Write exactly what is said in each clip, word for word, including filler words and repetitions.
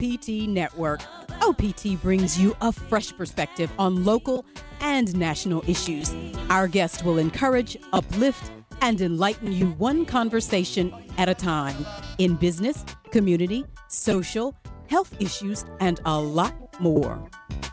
P T Network. O P T brings you a fresh perspective on local and national issues. Our guest will encourage, uplift, and enlighten you one conversation at a time in business, community, social, health issues, and a lot more.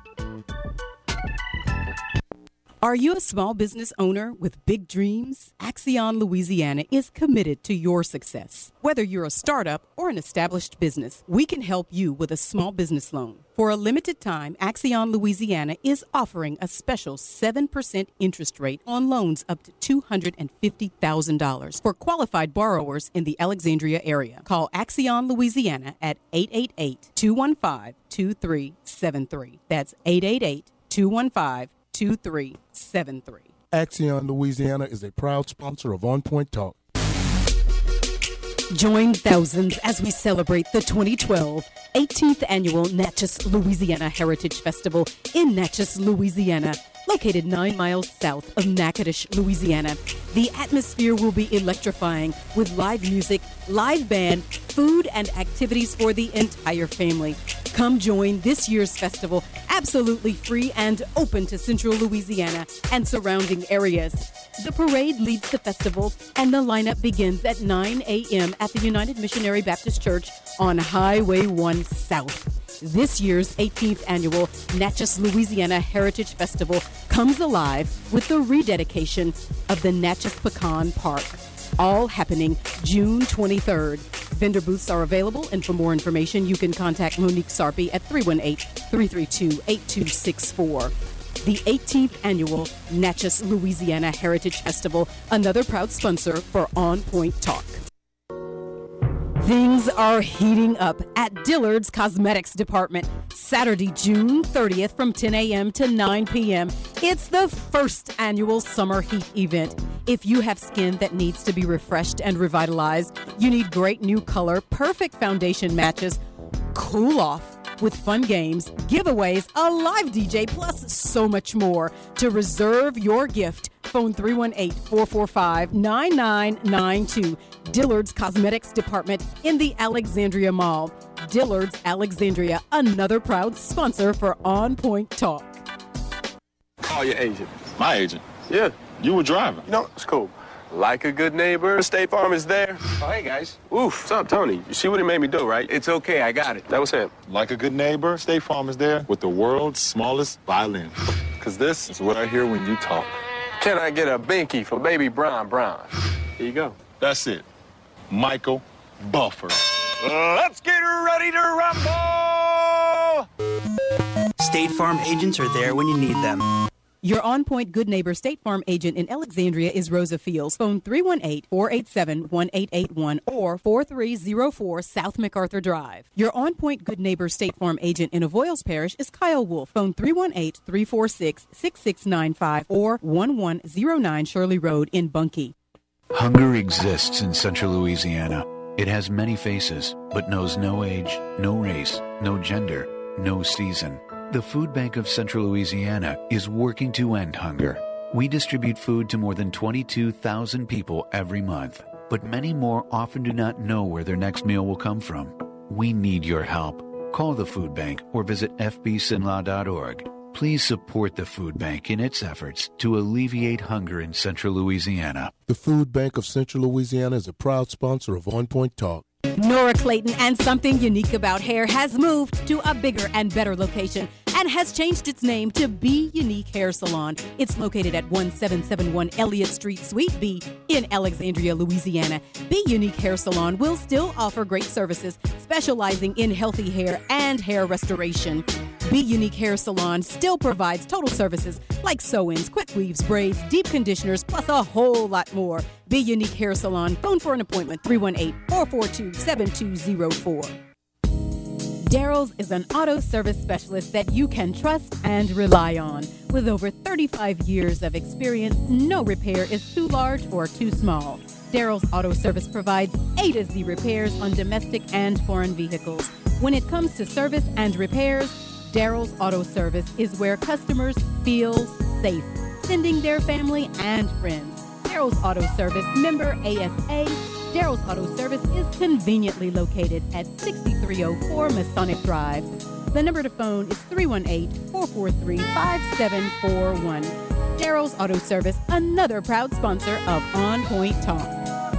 Are you a small business owner with big dreams? Axion Louisiana is committed to your success. Whether you're a startup or an established business, we can help you with a small business loan. For a limited time, Axion Louisiana is offering a special seven percent interest rate on loans up to two hundred fifty thousand dollars for qualified borrowers in the Alexandria area. Call Axion Louisiana at eight eight eight, two one five, two three seven three. That's eight eight eight, two one five, two three seven three. Axion Louisiana is a proud sponsor of On Point Talk. Join thousands as we celebrate the twenty twelve eighteenth Annual Natchez Louisiana Heritage Festival in Natchez, Louisiana, located nine miles south of Natchitoches, Louisiana. The atmosphere will be electrifying with live music, live band, food, and activities for the entire family. Come join this year's festival, absolutely free and open to Central Louisiana and surrounding areas. The parade leads the festival, and the lineup begins at nine a.m. at the United Missionary Baptist Church on Highway one South. This year's eighteenth Annual Natchez Louisiana Heritage Festival comes alive with the rededication of the Natchez Pecan Park, all happening June twenty-third. Vendor booths are available, and for more information, you can contact Monique Sarpy at three one eight, three three two, eight two six four. The eighteenth Annual Natchez Louisiana Heritage Festival, another proud sponsor for On Point Talk. Things are heating up at Dillard's Cosmetics Department. Saturday, June thirtieth from ten a.m. to nine p.m. It's the first annual summer heat event. If you have skin that needs to be refreshed and revitalized, you need great new color, perfect foundation matches, cool off with fun games, giveaways, a live D J, plus so much more. To reserve your gift, phone three one eight, four four five, nine nine nine two. Dillard's Cosmetics Department in the Alexandria Mall. Dillard's Alexandria, another proud sponsor for On Point Talk. Call your agent. My agent? Yeah. You were driving. You know, it's cool. Like a good neighbor, State Farm is there. Oh, hey, guys. Oof, what's up, Tony? You see what he made me do, right? It's okay, I got it. That was him. Like a good neighbor, State Farm is there with the world's smallest violin. Because this is what I hear when you talk. Can I get a binky for baby Brown Brown? Here you go. That's it. Michael Buffer. Let's get ready to rumble! State Farm agents are there when you need them. Your On Point Good Neighbor State Farm agent in Alexandria is Rosa Fields. Phone three one eight, four eight seven, one eight eight one or four three zero four South MacArthur Drive. Your On Point Good Neighbor State Farm agent in Avoyles Parish is Kyle Wolf. Phone three one eight, three four six, six six nine five or one one zero nine Shirley Road in Bunkie. Hunger exists in Central Louisiana. It has many faces, but knows no age, no race, no gender, no season. The Food Bank of Central Louisiana is working to end hunger. We distribute food to more than twenty-two thousand people every month, but many more often do not know where their next meal will come from. We need your help. Call the Food Bank or visit f b s i n l a dot org. Please support the Food Bank in its efforts to alleviate hunger in Central Louisiana. The Food Bank of Central Louisiana is a proud sponsor of On Point Talk. Nora Clayton and Something Unique About Hair has moved to a bigger and better location and has changed its name to Be Unique Hair Salon. It's located at one seven seven one Elliott Street, Suite B in Alexandria, Louisiana. Be Unique Hair Salon will still offer great services, specializing in healthy hair and hair restoration. Be Unique Hair Salon still provides total services like sew-ins, quick weaves, braids, deep conditioners, plus a whole lot more. Be Unique Hair Salon. Phone for an appointment, three one eight, four four two, seven two zero four. Daryl's is an auto service specialist that you can trust and rely on. With over thirty-five years of experience, no repair is too large or too small. Daryl's Auto Service provides A to Z repairs on domestic and foreign vehicles. When it comes to service and repairs, Daryl's Auto Service is where customers feel safe, sending their family and friends. Daryl's Auto Service, member A S A, Daryl's Auto Service is conveniently located at sixty-three oh four Masonic Drive. The number to phone is three one eight, four four three, five seven four one. Daryl's Auto Service, another proud sponsor of On Point Talk.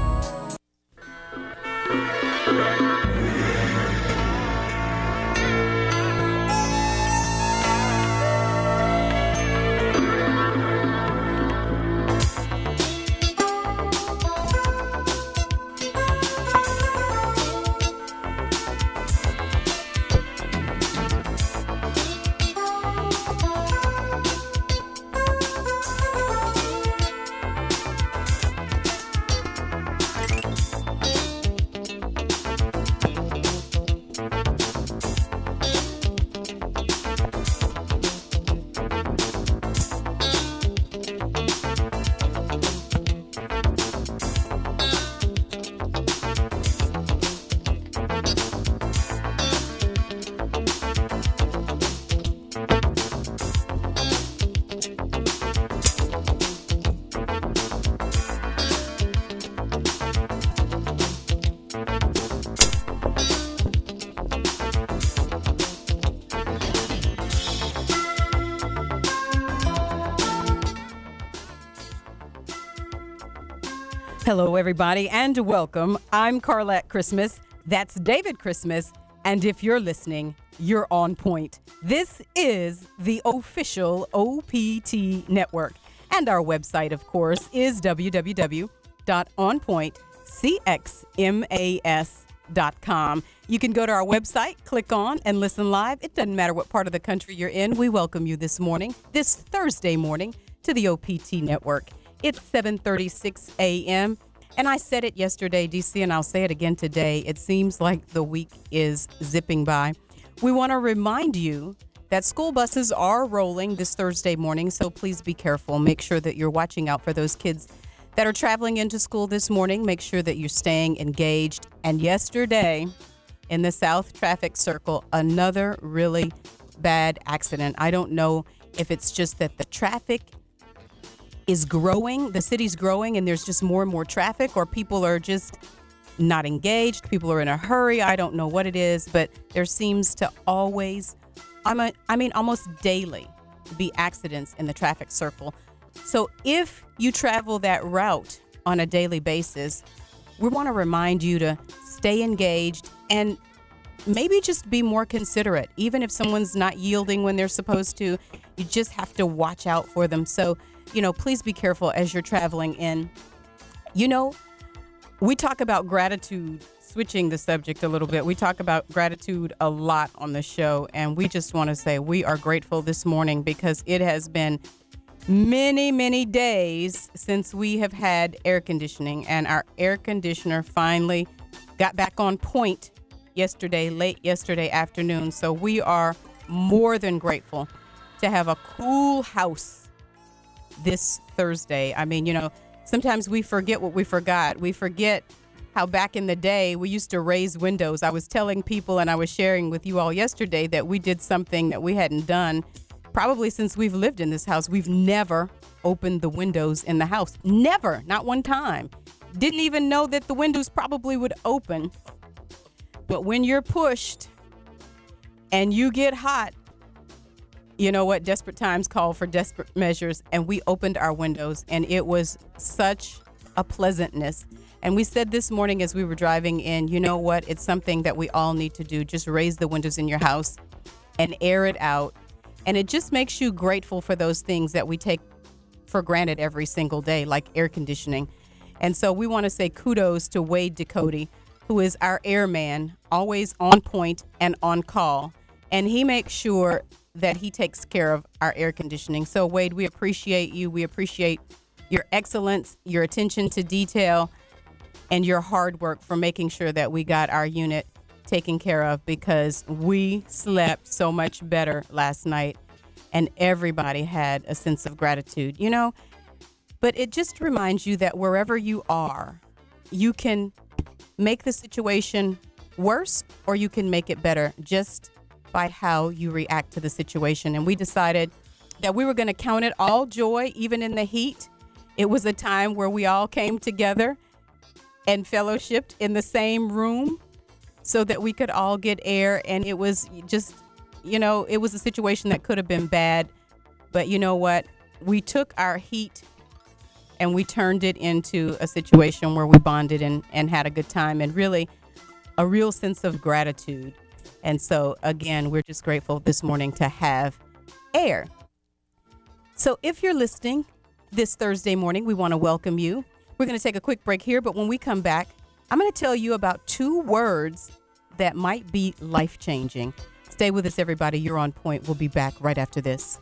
Hello, everybody, and welcome. I'm Carlette Christmas. That's David Christmas. And if you're listening, you're on point. This is the official O P T network. And our website, of course, is w w w dot on point c x mas dot com. You can go to our website, click on, and listen live. It doesn't matter what part of the country you're in. We welcome you this morning, this Thursday morning, to the O P T network. It's seven thirty-six a.m. And I said it yesterday, D C, and I'll say it again today. It seems like the week is zipping by. We want to remind you that school buses are rolling this Thursday morning, so please be careful. Make sure that you're watching out for those kids that are traveling into school this morning. Make sure that you're staying engaged. And yesterday, in the South Traffic Circle, another really bad accident. I don't know if it's just that the traffic is growing, the city's growing, and there's just more and more traffic, or people are just not engaged, people are in a hurry. I don't know what it is, but there seems to always, I'm a, I mean, almost daily be accidents in the traffic circle. So if you travel that route on a daily basis, we want to remind you to stay engaged and maybe just be more considerate. Even if someone's not yielding when they're supposed to, you just have to watch out for them. So, you know, please be careful as you're traveling in. You know, we talk about gratitude, switching the subject a little bit. We talk about gratitude a lot on the show, and we just want to say we are grateful this morning because it has been many, many days since we have had air conditioning, and our air conditioner finally got back on point yesterday, late yesterday afternoon. So we are more than grateful to have a cool house this Thursday. I mean, you know, sometimes we forget what we forgot. We forget how back in the day we used to raise windows. I was telling people, and I was sharing with you all yesterday, that we did something that we hadn't done probably since we've lived in this house. We've never opened the windows in the house. Never. Not one time. Didn't even know that the windows probably would open. But when you're pushed and you get hot, you know what? Desperate times call for desperate measures. And we opened our windows, and it was such a pleasantness. And we said this morning as we were driving in, you know what? It's something that we all need to do. Just raise the windows in your house and air it out. And it just makes you grateful for those things that we take for granted every single day, like air conditioning. And so we want to say kudos to Wade Ducote, who is our airman, always on point and on call. And he makes sure that he takes care of our air conditioning. So, Wade, we appreciate you. We appreciate your excellence, your attention to detail, and your hard work for making sure that we got our unit taken care of, because we slept so much better last night and everybody had a sense of gratitude, you know. But it just reminds you that wherever you are, you can make the situation worse or you can make it better just by how you react to the situation. And we decided that we were going to count it all joy, even in the heat. It was a time where we all came together and fellowshipped in the same room so that we could all get air. And it was just, you know, it was a situation that could have been bad. But you know what? We took our heat and we turned it into a situation where we bonded and, and had a good time, and really a real sense of gratitude. And so, again, we're just grateful this morning to have air. So if you're listening this Thursday morning, we want to welcome you. We're going to take a quick break here, but when we come back, I'm going to tell you about two words that might be life-changing. Stay with us, everybody. You're on point. We'll be back right after this.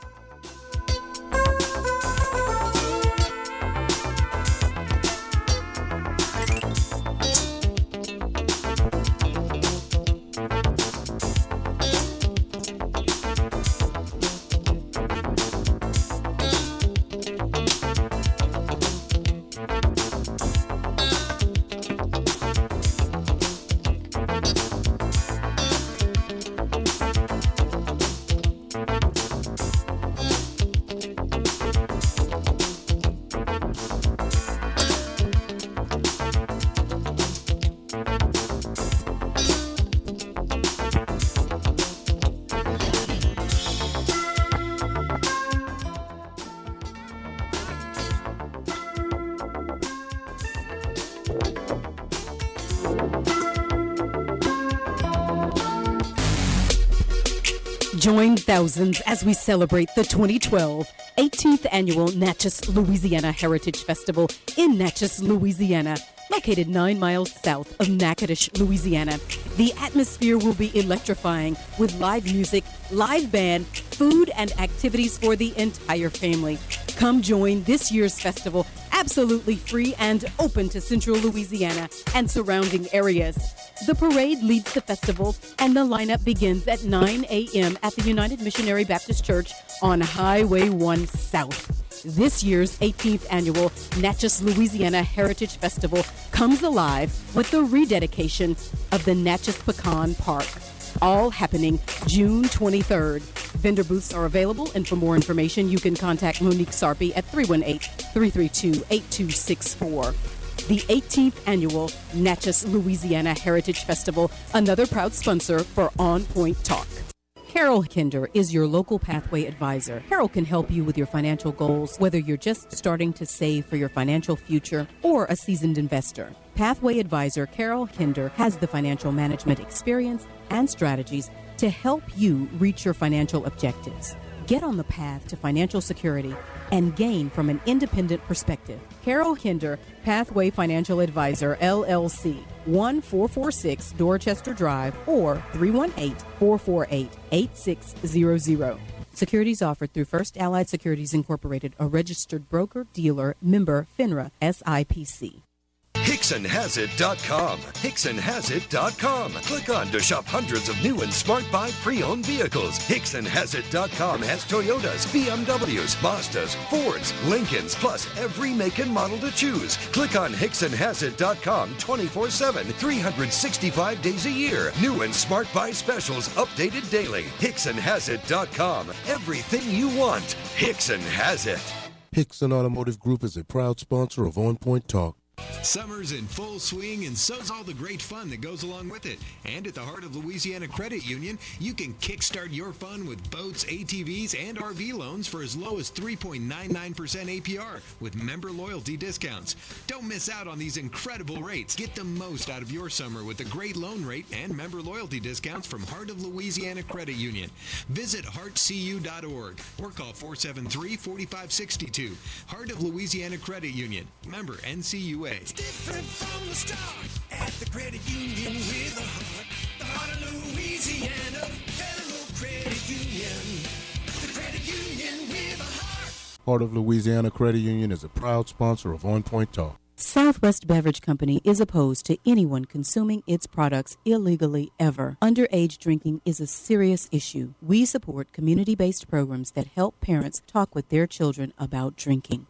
Join thousands as we celebrate the twenty twelve eighteenth Annual Natchez, Louisiana Heritage Festival in Natchez, Louisiana, located nine miles south of Natchitoches, Louisiana. The atmosphere will be electrifying with live music, live band, food, and activities for the entire family. Come join this year's festival, absolutely free and open to Central Louisiana and surrounding areas. The parade leads the festival, and the lineup begins at nine a.m. at the United Missionary Baptist Church on Highway one South. This year's eighteenth Annual Natchez, Louisiana Heritage Festival comes alive with the rededication of the Natchez Pecan Park, all happening June twenty-third. Vendor booths are available, and for more information, you can contact Monique Sarpy at three one eight, three three two, eight two six four. The eighteenth Annual Natchez, Louisiana Heritage Festival, another proud sponsor for On Point Talk. Carol Kinder is your local Pathway advisor. Carol can help you with your financial goals, whether you're just starting to save for your financial future or a seasoned investor. Pathway advisor Carol Kinder has the financial management experience and strategies to help you reach your financial objectives. Get on the path to financial security and gain from an independent perspective. Carol Kinder, Pathway Financial Advisor, L L C, one four four six Dorchester Drive, or three one eight, four four eight, eight six zero zero. Securities offered through First Allied Securities Incorporated, a registered broker, dealer, member, FINRA, S I P C. Hickson Has It dot com. Hickson Has It dot com. Click on to shop hundreds of new and smart buy pre-owned vehicles. Hickson Has It dot com has Toyotas, B M Ws, Mazdas, Fords, Lincolns, plus every make and model to choose. Click on Hickson Has It dot com twenty-four seven, three hundred sixty-five days a year. New and smart buy specials updated daily. Hickson Has It dot com. Everything you want. Hickson has it. Hickson Automotive Group is a proud sponsor of On Point Talk. Summer's in full swing, and so's all the great fun that goes along with it. And at the Heart of Louisiana Credit Union, you can kickstart your fun with boats, A T Vs, and R V loans for as low as three point nine nine percent A P R with member loyalty discounts. Don't miss out on these incredible rates. Get the most out of your summer with a great loan rate and member loyalty discounts from Heart of Louisiana Credit Union. Visit heart c u dot org or call four seven three, four five six two. Heart of Louisiana Credit Union. Member N C U A. It's different from the start at the credit union with a heart. The Heart of Louisiana Federal Credit Union. The credit union with a heart. Heart of Louisiana Credit Union is a proud sponsor of On Point Talk. Southwest Beverage Company is opposed to anyone consuming its products illegally ever. Underage drinking is a serious issue. We support community-based programs that help parents talk with their children about drinking.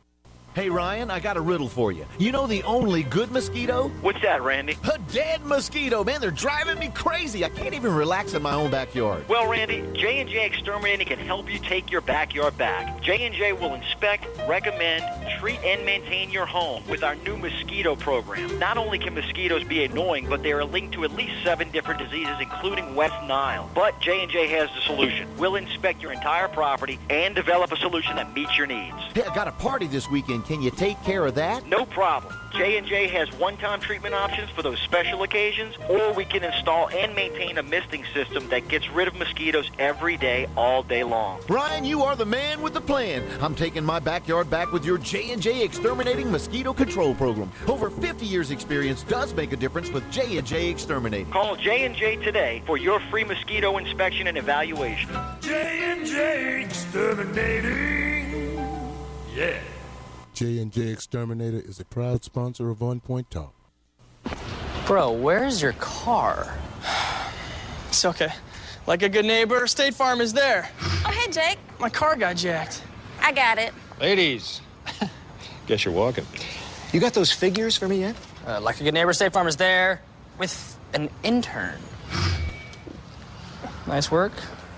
Hey, Ryan, I got a riddle for you. You know the only good mosquito? What's that, Randy? A dead mosquito. Man, they're driving me crazy. I can't even relax in my own backyard. Well, Randy, J and J Exterminating can help you take your backyard back. J and J will inspect, recommend, treat, and maintain your home with our new mosquito program. Not only can mosquitoes be annoying, but they are linked to at least seven different diseases, including West Nile. But J and J has the solution. We'll inspect your entire property and develop a solution that meets your needs. Hey, I got a party this weekend. Can you take care of that? No problem. J and J has one-time treatment options for those special occasions, or we can install and maintain a misting system that gets rid of mosquitoes every day, all day long. Ryan, you are the man with the plan. I'm taking my backyard back with your J and J Exterminating Mosquito Control Program. Over fifty years experience does make a difference with J and J Exterminating. Call J and J today for your free mosquito inspection and evaluation. J and J Exterminating. Yeah. J and J Exterminator is a proud sponsor of On Point Talk. Bro, where's your car? It's okay. Like a good neighbor, State Farm is there. Oh, hey, Jake. My car got jacked. I got it. Ladies, guess you're walking. You got those figures for me yet? Uh, like a good neighbor, State Farm is there with an intern. Nice work.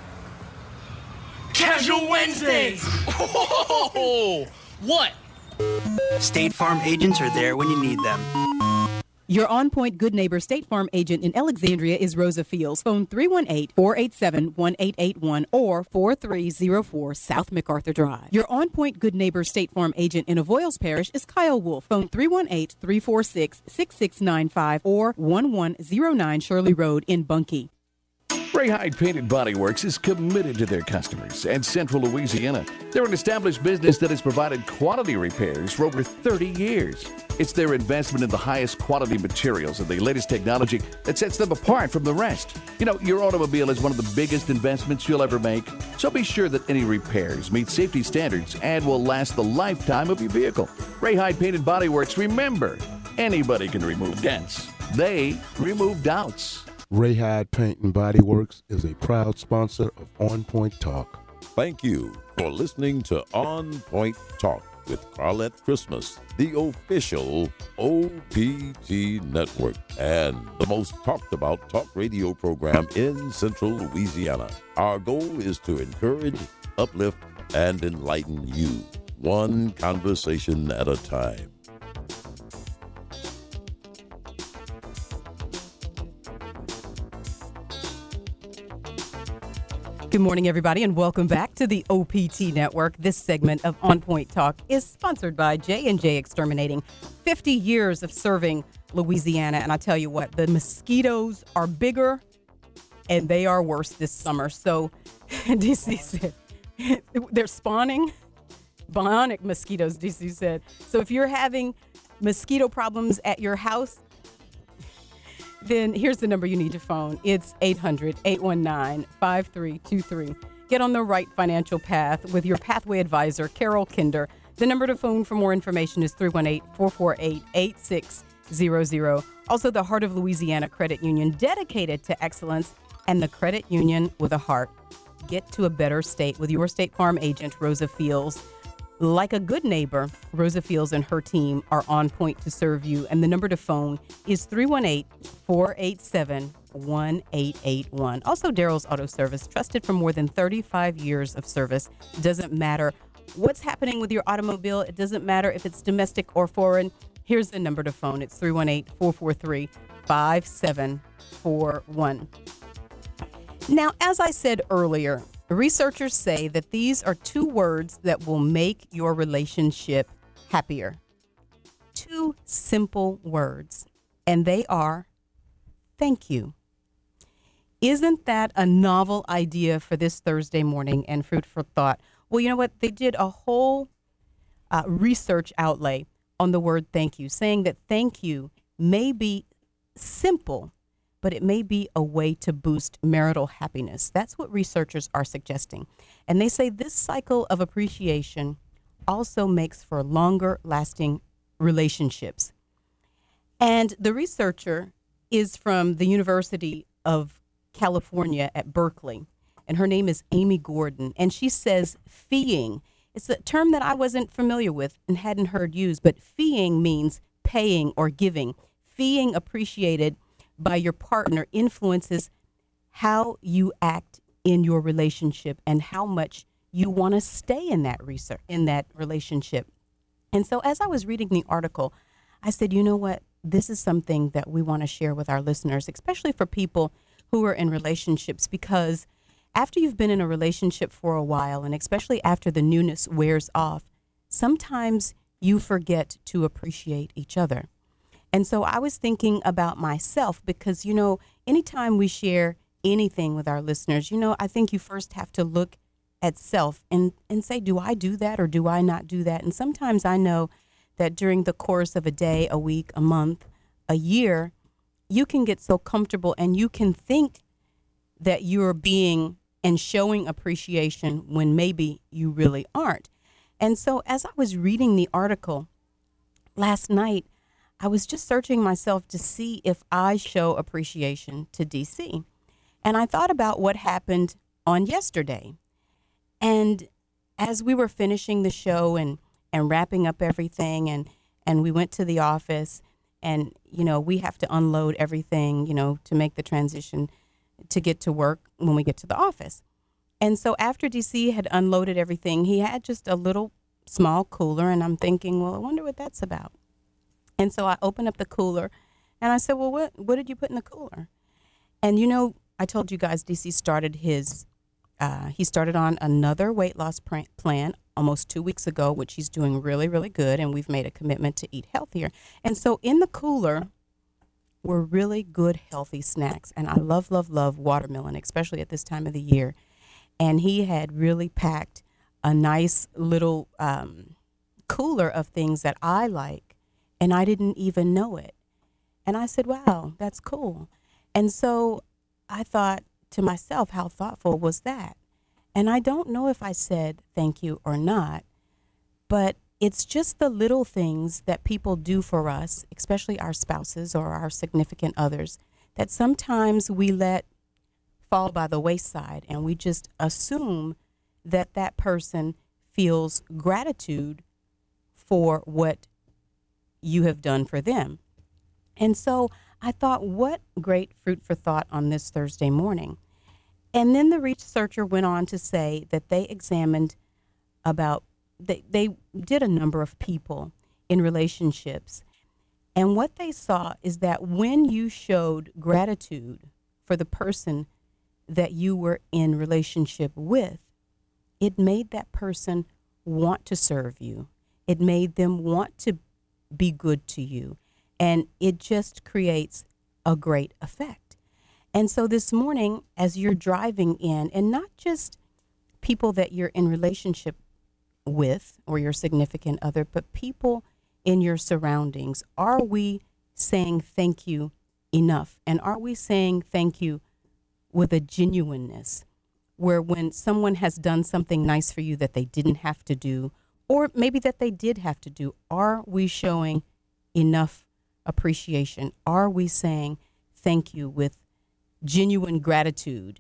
Casual Wednesdays. Oh, what? State Farm agents are there when you need them. Your On Point Good Neighbor State Farm agent in Alexandria is Rosa Fields. Phone three one eight, four eight seven, one eight eight one or four three zero four South MacArthur Drive. Your On Point Good Neighbor State Farm agent in Avoyles Parish is Kyle Wolf. Phone three one eight, three four six, six six nine five or one one zero nine Shirley Road in Bunkie. Ray Hyde Painted Body Works is committed to their customers and Central Louisiana. They're an established business that has provided quality repairs for over thirty years. It's their investment in the highest quality materials and the latest technology that sets them apart from the rest. You know, your automobile is one of the biggest investments you'll ever make, so be sure that any repairs meet safety standards and will last the lifetime of your vehicle. Ray Hyde Painted Body Works, remember, anybody can remove dents. They remove doubts. Ray Hyde Paint and Body Works is a proud sponsor of On Point Talk. Thank you for listening to On Point Talk with Carlette Christmas, the official O P T network and the most talked about talk radio program in Central Louisiana. Our goal is to encourage, uplift, and enlighten you, one conversation at a time. Good morning, everybody, and welcome back to the O P T Network. This segment of On Point Talk is sponsored by J and J Exterminating. fifty years of serving Louisiana, and I tell you what, the mosquitoes are bigger and they are worse this summer. So D C said they're spawning bionic mosquitoes, D C said. So if you're having mosquito problems at your house, then here's the number you need to phone. It's eight hundred, eight one nine, five three two three. Get on the right financial path with your pathway advisor, Carol Kinder. The number to phone for more information is three one eight, four four eight, eight six zero zero. Also, the Heart of Louisiana Credit Union, dedicated to excellence, and the credit union with a heart. Get to a better state with your State Farm agent, Rosa Fields. Like a good neighbor, Rosa Fields and her team are on point to serve you. And the number to phone is three one eight, four eight seven, one eight eight one. Also, Daryl's Auto Service, trusted for more than thirty-five years of service. Doesn't matter what's happening with your automobile. It doesn't matter if it's domestic or foreign. Here's the number to phone. It's three one eight, four four three, five seven four one. Now, as I said earlier, researchers say that these are two words that will make your relationship happier. Two simple words, and they are thank you. Isn't that a novel idea for this Thursday morning and food for thought? Well, you know what? They did a whole uh, research outlay on the word thank you, saying that thank you may be simple, but it may be a way to boost marital happiness. That's what researchers are suggesting. And they say this cycle of appreciation also makes for longer lasting relationships. And the researcher is from the University of California at Berkeley, and her name is Amy Gordon. And she says feeing It's a term that I wasn't familiar with and hadn't heard used, but feeing means paying or giving. Feeling appreciated by your partner influences how you act in your relationship and how much you want to stay in that research, in that relationship. And so as I was reading the article, I said, you know what? This is something that we want to share with our listeners, especially for people who are in relationships, because after you've been in a relationship for a while, and especially after the newness wears off, sometimes you forget to appreciate each other. And so I was thinking about myself because, you know, anytime we share anything with our listeners, you know, I think you first have to look at self and, and say, do I do that or do I not do that? And sometimes I know that during the course of a day, a week, a month, a year, you can get so comfortable and you can think that you're being and showing appreciation when maybe you really aren't. And so as I was reading the article last night, I was just searching myself to see if I show appreciation to D C. And I thought about what happened on yesterday. And as we were finishing the show and, and wrapping up everything, and, and we went to the office, and, you know, we have to unload everything, you know, to make the transition to get to work when we get to the office. And so after D C had unloaded everything, he had just a little small cooler, and I'm thinking, well, I wonder what that's about. And so I opened up the cooler, and I said, well, what, what did you put in the cooler? And, you know, I told you guys D C started his, uh, he started on another weight loss pr- plan almost two weeks ago, which he's doing really, really good, and we've made a commitment to eat healthier. And so in the cooler were really good, healthy snacks, and I love, love, love watermelon, especially at this time of the year. And he had really packed a nice little um, cooler of things that I like, and I didn't even know it. And I said, wow, that's cool. And so I thought to myself, how thoughtful was that? And I don't know if I said thank you or not, but it's just the little things that people do for us, especially our spouses or our significant others, that sometimes we let fall by the wayside, and we just assume that that person feels gratitude for what you have done for them. And so I thought, what great fruit for thought on this Thursday morning. And then the researcher went on to say that they examined about, they, they did a number of people in relationships. And what they saw is that when you showed gratitude for the person that you were in relationship with, it made that person want to serve you. It made them want to be good to you. And it just creates a great effect. And so this morning, as you're driving in, and not just people that you're in relationship with or your significant other, but people in your surroundings, are we saying thank you enough? And are we saying thank you with a genuineness, where when someone has done something nice for you that they didn't have to do, or maybe that they did have to do, are we showing enough appreciation? Are we saying thank you with genuine gratitude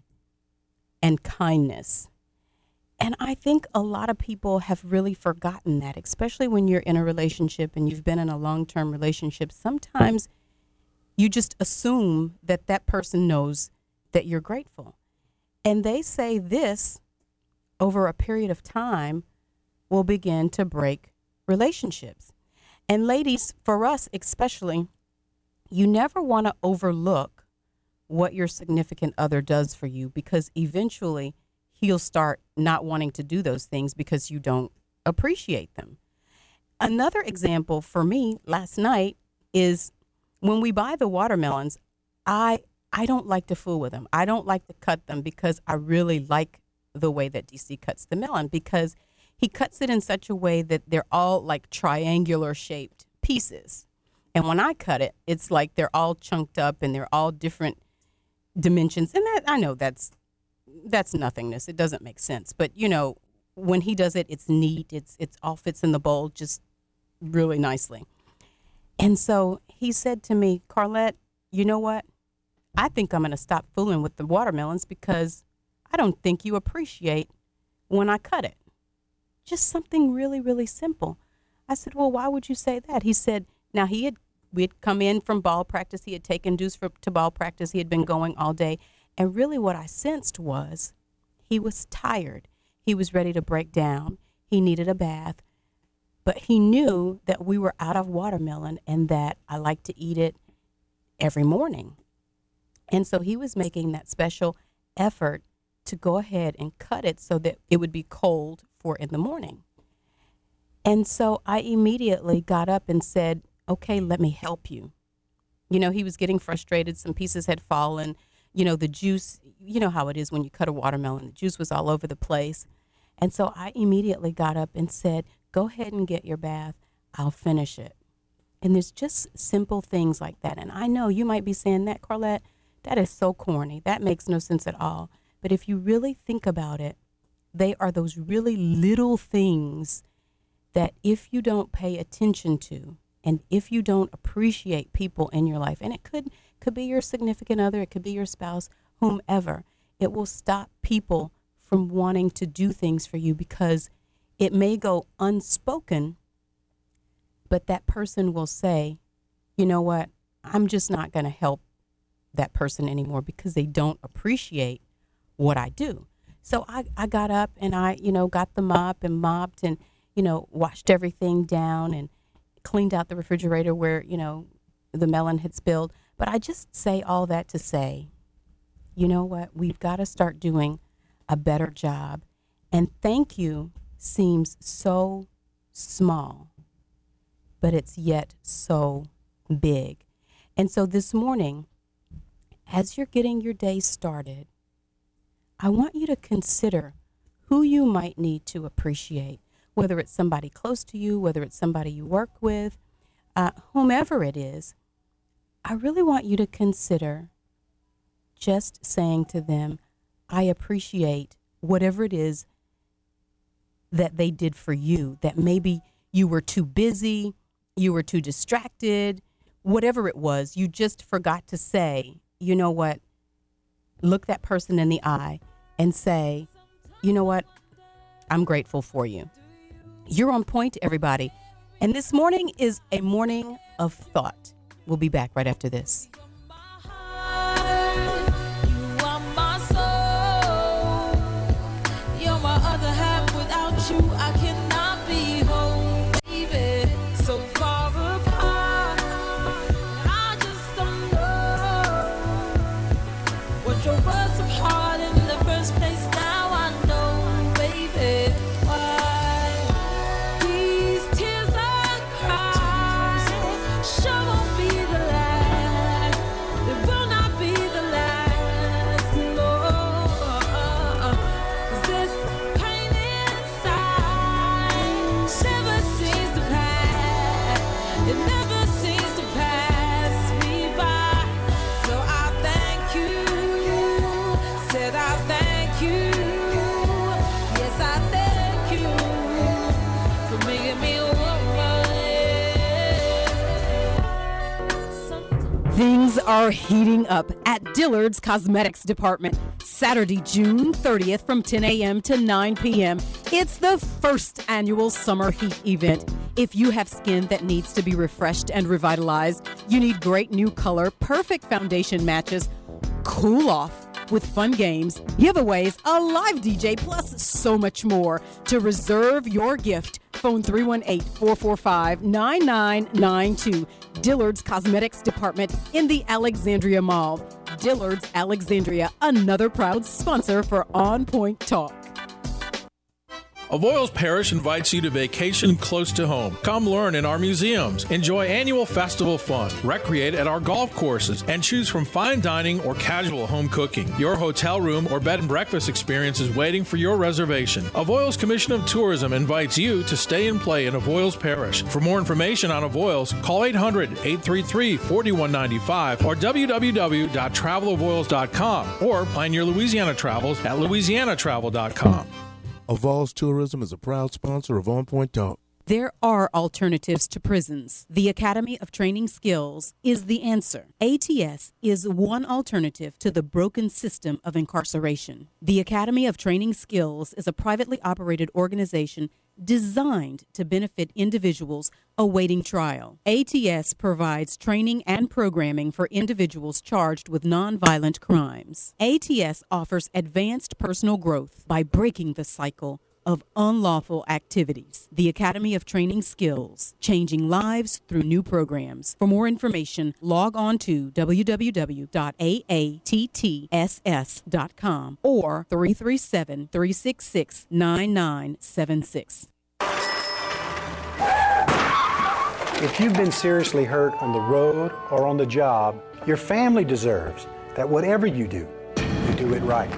and kindness? And I think a lot of people have really forgotten that, especially when you're in a relationship and you've been in a long-term relationship. Sometimes you just assume that that person knows that you're grateful. And they say this over a period of time will begin to break relationships. And ladies, for us especially, you never want to overlook what your significant other does for you, because eventually he'll start not wanting to do those things because you don't appreciate them. Another example for me last night is when we buy the watermelons, I I don't like to fool with them. I don't like to cut them because I really like the way that D C cuts the melon, because he cuts it in such a way that they're all like triangular shaped pieces. And when I cut it, it's like they're all chunked up and they're all different dimensions. And that, I know that's that's nothingness. It doesn't make sense. But, you know, when he does it, it's neat. It's it's all fits in the bowl just really nicely. And so he said to me, Carlette, you know what? I think I'm going to stop fooling with the watermelons because I don't think you appreciate when I cut it. just something really, really simple. I said, well, why would you say that? He said, now he had, we had come in from ball practice. He had taken Deuce for, to ball practice. He had been going all day. And really what I sensed was he was tired. He was ready to break down. He needed a bath. But he knew that we were out of watermelon and that I like to eat it every morning. And so he was making that special effort to go ahead and cut it so that it would be cold for in the morning. And so I immediately got up and said, okay, let me help you. You know, he was getting frustrated. Some pieces had fallen. You know, the juice, you know how it is when you cut a watermelon, the juice was all over the place. And so I immediately got up and said, go ahead and get your bath. I'll finish it. And there's just simple things like that. And I know you might be saying that, Carlette, that is so corny. That makes no sense at all. But if you really think about it, they are those really little things that if you don't pay attention to, and if you don't appreciate people in your life, and it could could be your significant other, it could be your spouse, whomever, it will stop people from wanting to do things for you because it may go unspoken, but that person will say, you know what, I'm just not going to help that person anymore because they don't appreciate what I do. So I, I got up and I, you know, got the mop and mopped and, you know, washed everything down and cleaned out the refrigerator where, you know, the melon had spilled. But I just say all that to say, you know what, we've got to start doing a better job. And thank you seems so small, but it's yet so big. And so this morning, as you're getting your day started, I want you to consider who you might need to appreciate, whether it's somebody close to you, whether it's somebody you work with, uh, whomever it is. I really want you to consider just saying to them, I appreciate whatever it is that they did for you, that maybe you were too busy, you were too distracted, whatever it was, you just forgot to say, you know what, look that person in the eye and say, you know what, I'm grateful for you. You're on point, everybody. And this morning is a morning of thought. We'll be back right after this. I cannot be home, baby. So far apart, I just don't know what drove us apart in the first place. Now I know, baby, why these tears I cry sure won't be the last. It will not be the last, no. 'Cause this pain never seems to pass. It never seems to pass me by. So I thank you. Said I thank you. Yes, I thank you for making me a woman. Things are heating up at Dillard's Cosmetics Department. Saturday, June thirtieth from ten a.m. to nine p.m. It's the first annual Summer Heat event. If you have skin that needs to be refreshed and revitalized, you need great new color, perfect foundation matches, cool off with fun games, giveaways, a live D J, plus so much more. To reserve your gift, phone three one eight, four four five, nine nine nine two. Dillard's Cosmetics Department in the Alexandria Mall. Dillard's Alexandria, another proud sponsor for On Point Talk. Avoyelles Parish invites you to vacation close to home. Come learn in our museums, enjoy annual festival fun, recreate at our golf courses, and choose from fine dining or casual home cooking. Your hotel room or bed and breakfast experience is waiting for your reservation. Avoyelles Commission of Tourism invites you to stay and play in Avoyelles Parish. For more information on Avoyelles, call eight hundred, eight three three, four one nine five or w w w dot travel avoyelles dot com or plan your Louisiana travels at louisiana travel dot com. Avoyelles Tourism is a proud sponsor of On Point Talk. There are alternatives to prisons. The Academy of Training Skills is the answer. A T S is one alternative to the broken system of incarceration. The Academy of Training Skills is a privately operated organization designed to benefit individuals awaiting trial. A T S provides training and programming for individuals charged with nonviolent crimes. A T S offers advanced personal growth by breaking the cycle of unlawful activities. The Academy of Training Skills, changing lives through new programs. For more information, log on to w w w dot a a t t s s dot com or three three seven, three six six, nine nine seven six. If you've been seriously hurt on the road or on the job, your family deserves that whatever you do, you do it right.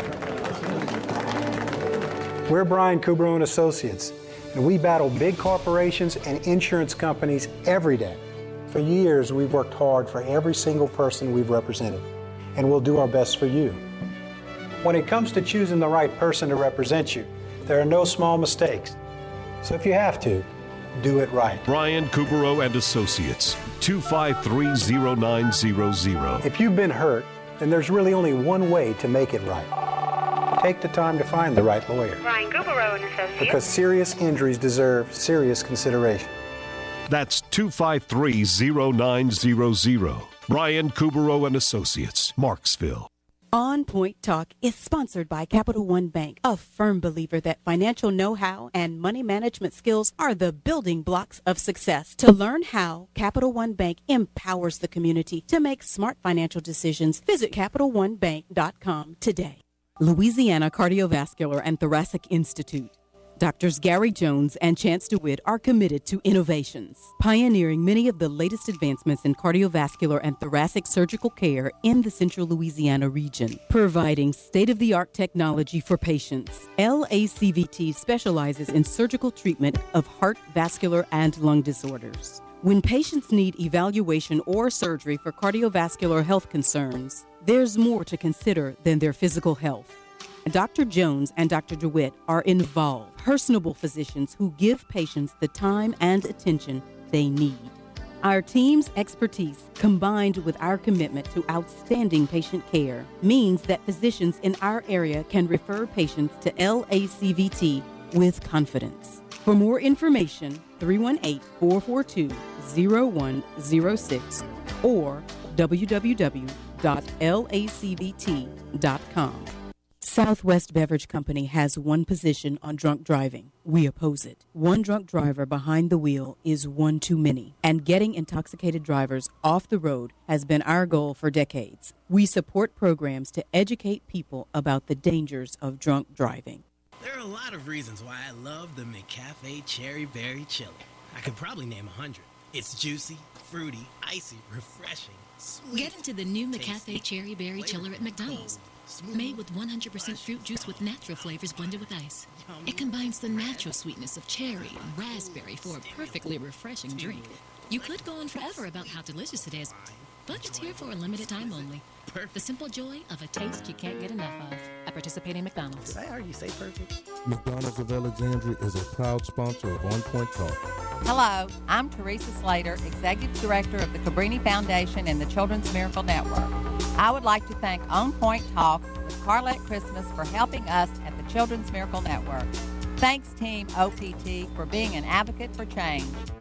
We're Brian Kubrow and Associates, and we battle big corporations and insurance companies every day. For years, we've worked hard for every single person we've represented, and we'll do our best for you. When it comes to choosing the right person to represent you, there are no small mistakes. So if you have to, do it right. Brian Kubrow and Associates, two five three, zero nine zero zero. If you've been hurt, then there's really only one way to make it right. Take the time to find the right lawyer. Brian Kubrow and Associates. Because serious injuries deserve serious consideration. That's two five three, zero nine zero zero. Brian Kubrow and Associates, Marksville. On Point Talk is sponsored by Capital One Bank, a firm believer that financial know-how and money management skills are the building blocks of success. To learn how Capital One Bank empowers the community to make smart financial decisions, visit capital one bank dot com today. Louisiana Cardiovascular and Thoracic Institute. Doctors Gary Jones and Chance DeWitt are committed to innovations, pioneering many of the latest advancements in cardiovascular and thoracic surgical care in the central Louisiana region, providing state-of-the-art technology for patients. L A C V T specializes in surgical treatment of heart, vascular, and lung disorders. When patients need evaluation or surgery for cardiovascular health concerns, there's more to consider than their physical health. Doctor Jones and Doctor DeWitt are involved, personable physicians who give patients the time and attention they need. Our team's expertise, combined with our commitment to outstanding patient care, means that physicians in our area can refer patients to L A C V T with confidence. For more information, three one eight, four four two, zero one zero six or w w w dot l a c v t dot com. Southwest Beverage Company has one position on drunk driving. We oppose it. One drunk driver behind the wheel is one too many, and getting intoxicated drivers off the road has been our goal for decades. We support programs to educate people about the dangers of drunk driving. There are a lot of reasons why I love the McCafe Cherry Berry Chili. I could probably name a hundred. It's juicy, fruity, icy, refreshing, sweet. Get into the new McCafe Cherry Berry Chiller at McDonald's. Made with one hundred percent fruit juice with natural flavors blended with ice. It combines the natural sweetness of cherry and raspberry for a perfectly refreshing drink. You could go on forever about how delicious it is, but it's here for a limited time only. The simple joy of a taste you can't get enough of. At participating McDonald's. Did I already say perfect? McDonald's of Alexandria is a proud sponsor of On Point Talk. Hello, I'm Teresa Slater, Executive Director of the Cabrini Foundation and the Children's Miracle Network. I would like to thank On Point Talk with Carlette Christmas for helping us at the Children's Miracle Network. Thanks, Team O P T, for being an advocate for change.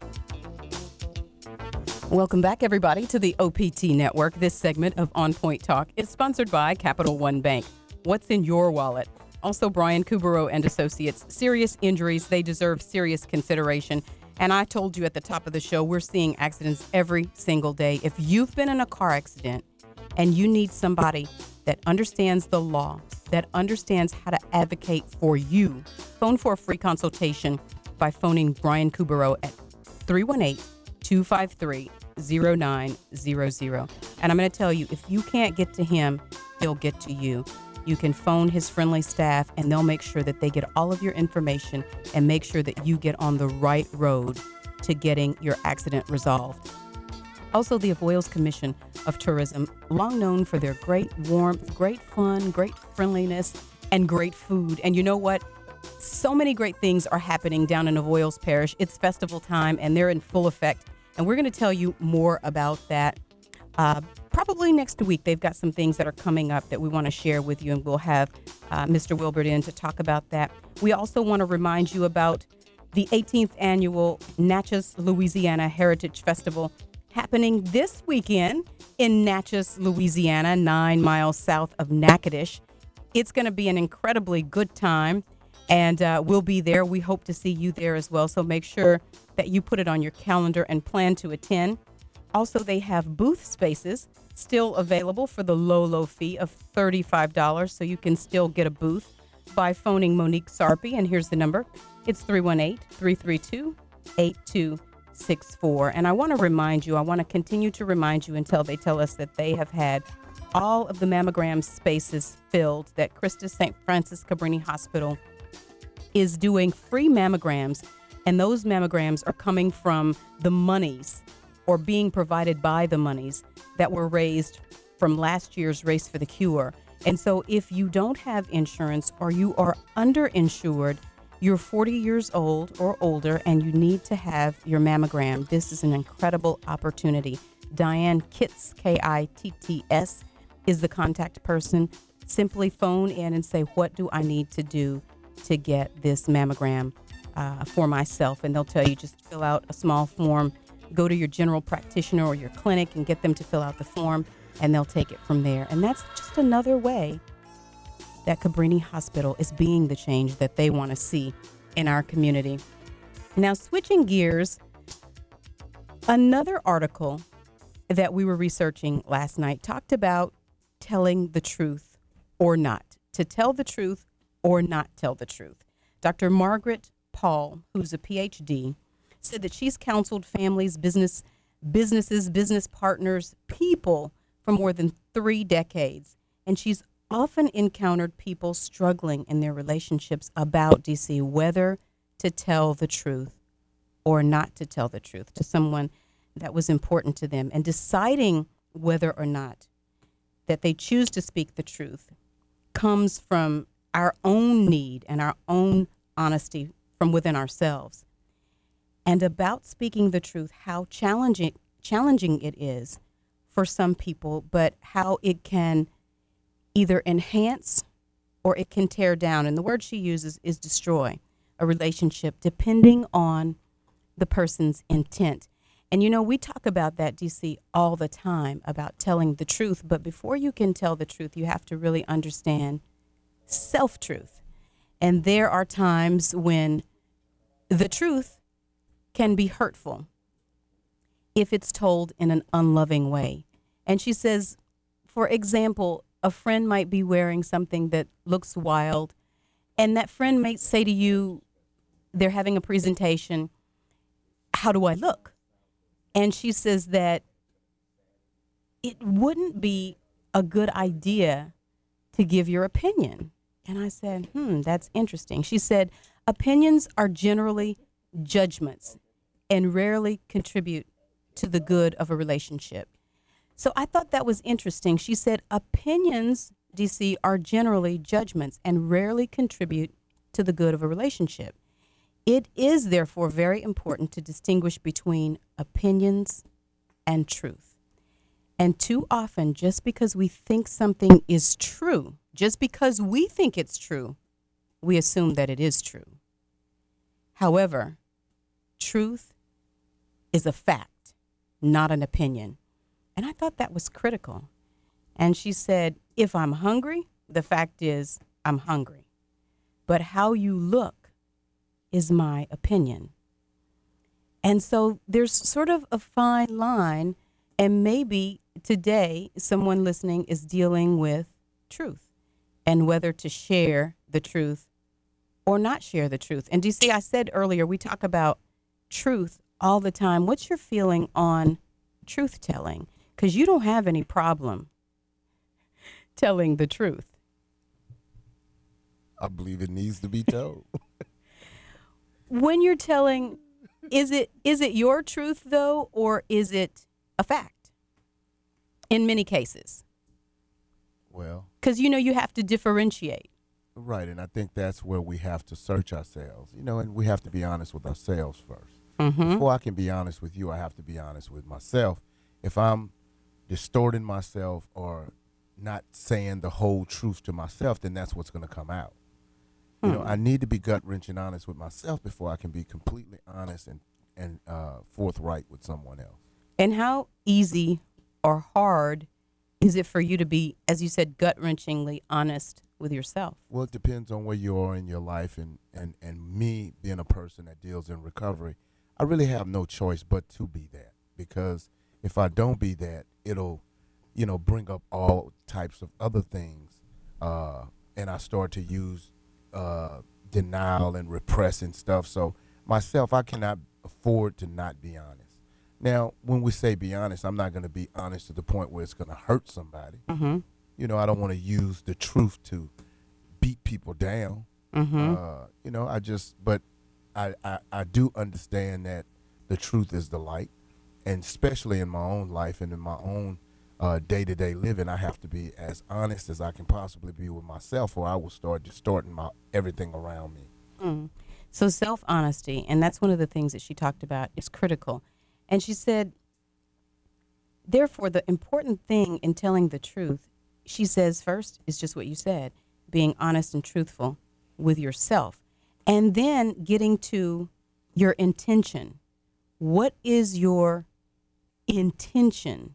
Welcome back, everybody, to the O P T Network. This segment of On Point Talk is sponsored by Capital One Bank. What's in your wallet? Also, Brian Kubrow and Associates. Serious injuries, they deserve serious consideration. And I told you at the top of the show, we're seeing accidents every single day. If you've been in a car accident and you need somebody that understands the law, that understands how to advocate for you, phone for a free consultation by phoning Brian Kubrow at three one eight, two five three, zero nine zero zero. And I'm going to tell you, if you can't get to him, he'll get to you. You can phone his friendly staff, and they'll make sure that they get all of your information and make sure that you get on the right road to getting your accident resolved. Also, the Avoyelles Commission of Tourism, long known for their great warmth, great fun, great friendliness, and great food. And you know what? So many great things are happening down in Avoyles Parish. It's festival time, and they're in full effect. And we're going to tell you more about that uh, probably next week. They've got some things that are coming up that we want to share with you, and we'll have uh, Mister Wilbert in to talk about that. We also want to remind you about the eighteenth annual Natchez, Louisiana Heritage Festival happening this weekend in Natchez, Louisiana, nine miles south of Natchitoches. It's going to be an incredibly good time, and uh, we'll be there. We hope to see you there as well, so make sure that you put it on your calendar and plan to attend. Also, they have booth spaces still available for the low, low fee of thirty-five dollars, so you can still get a booth by phoning Monique Sarpy, and here's the number. It's three one eight, three three two, eight two six four. And I want to remind you, I want to continue to remind you until they tell us that they have had all of the mammogram spaces filled, that Christus Saint Francis Cabrini Hospital is doing free mammograms, and those mammograms are coming from the monies or being provided by the monies that were raised from last year's Race for the Cure. And so if you don't have insurance or you are underinsured, you're forty years old or older, and you need to have your mammogram, this is an incredible opportunity. Diane Kitts, K I T T S, is the contact person. Simply phone in and say, what do I need to do to get this mammogram uh, for myself? And they'll tell you, just fill out a small form, go to your general practitioner or your clinic and get them to fill out the form, and they'll take it from there. And that's just another way that Cabrini Hospital is being the change that they want to see in our community. Now, switching gears, another article that we were researching last night talked about telling the truth or not, to tell the truth or not tell the truth. Doctor Margaret Paul, who's a P H D, said that she's counseled families, business, businesses, business partners, people for more than three decades. And she's often encountered people struggling in their relationships about, D C, whether to tell the truth or not to tell the truth to someone that was important to them, and deciding whether or not that they choose to speak the truth comes from our own need and our own honesty from within ourselves. And about speaking the truth, how challenging challenging it is for some people, but how it can either enhance or it can tear down. And the word she uses is destroy a relationship, depending on the person's intent. And, you know, we talk about that, D C, all the time, about telling the truth. But before you can tell the truth, you have to really understand self-truth. And there are times when the truth can be hurtful if it's told in an unloving way. And she says, for example, a friend might be wearing something that looks wild, and that friend might say to you, they're having a presentation, how do I look? And she says that it wouldn't be a good idea to give your opinion. And I said, hmm, that's interesting. She said, opinions are generally judgments and rarely contribute to the good of a relationship. So I thought that was interesting. She said, opinions, D C, are generally judgments and rarely contribute to the good of a relationship. It is, therefore, very important to distinguish between opinions and truth. And too often, just because we think something is true, just because we think it's true, we assume that it is true. However, truth is a fact, not an opinion. And I thought that was critical. And she said, if I'm hungry, the fact is I'm hungry. But how you look is my opinion. And so there's sort of a fine line, and maybe today someone listening is dealing with truth and whether to share the truth or not share the truth. And do you see, I said earlier, we talk about truth all the time. What's your feeling on truth telling? Because you don't have any problem telling the truth. I believe it needs to be told. When you're telling, is it is it your truth, though, or is it a fact? In many cases. Well. Because, you know, you have to differentiate. Right, and I think that's where we have to search ourselves, you know, and we have to be honest with ourselves first. Mhm. Before I can be honest with you, I have to be honest with myself. If I'm distorting myself or not saying the whole truth to myself, then that's what's going to come out. You know, Hmm. I need to be gut-wrenching honest with myself before I can be completely honest and, and uh, forthright with someone else. And how easy or hard is it for you to be, as you said, gut-wrenchingly honest with yourself? Well, it depends on where you are in your life, and, and, and me being a person that deals in recovery, I really have no choice but to be that, because if I don't be that, it'll, you know, bring up all types of other things, uh, and I start to use uh, denial and repressing stuff. So myself, I cannot afford to not be honest. Now, when we say be honest, I'm not going to be honest to the point where it's going to hurt somebody. Mm-hmm. You know, I don't want to use the truth to beat people down. Mhm. Uh, you know, I just, but I, I, I do understand that the truth is the light. And especially in my own life and in my own uh, day-to-day living, I have to be as honest as I can possibly be with myself, or I will start distorting my everything around me. Mm. So self-honesty, and that's one of the things that she talked about, is critical. And she said, therefore, the important thing in telling the truth, she says, first is just what you said, being honest and truthful with yourself, and then getting to your intention. What is your intention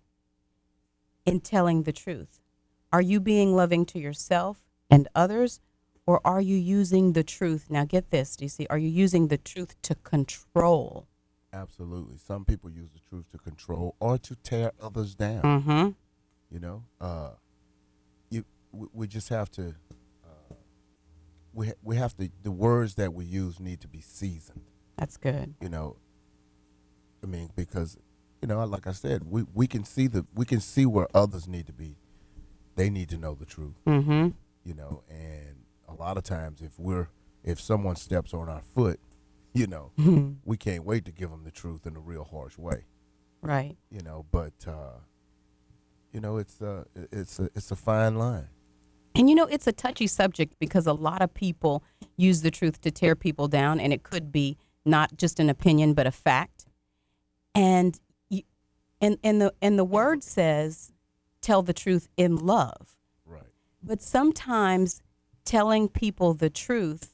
in telling the truth? Are you being loving to yourself and others, or are you using the truth? Now get this, D C, are you using the truth to control? Absolutely. Some people use the truth to control or to tear others down. Mm-hmm. You know, uh, you we, we just have to. Uh, we ha- we have to. The words that we use need to be seasoned. That's good. You know, I mean, because you know, like I said, we, we can see the we can see where others need to be. They need to know the truth. Mm-hmm. You know, and a lot of times, if we're if someone steps on our foot, you know, Mhm. we can't wait to give them the truth in a real harsh way. Right. You know, but uh, you know, it's uh, it's a it's a fine line. And you know, it's a touchy subject because a lot of people use the truth to tear people down, and it could be not just an opinion but a fact. And you, and and the and the word says, tell the truth in love. Right. But sometimes telling people the truth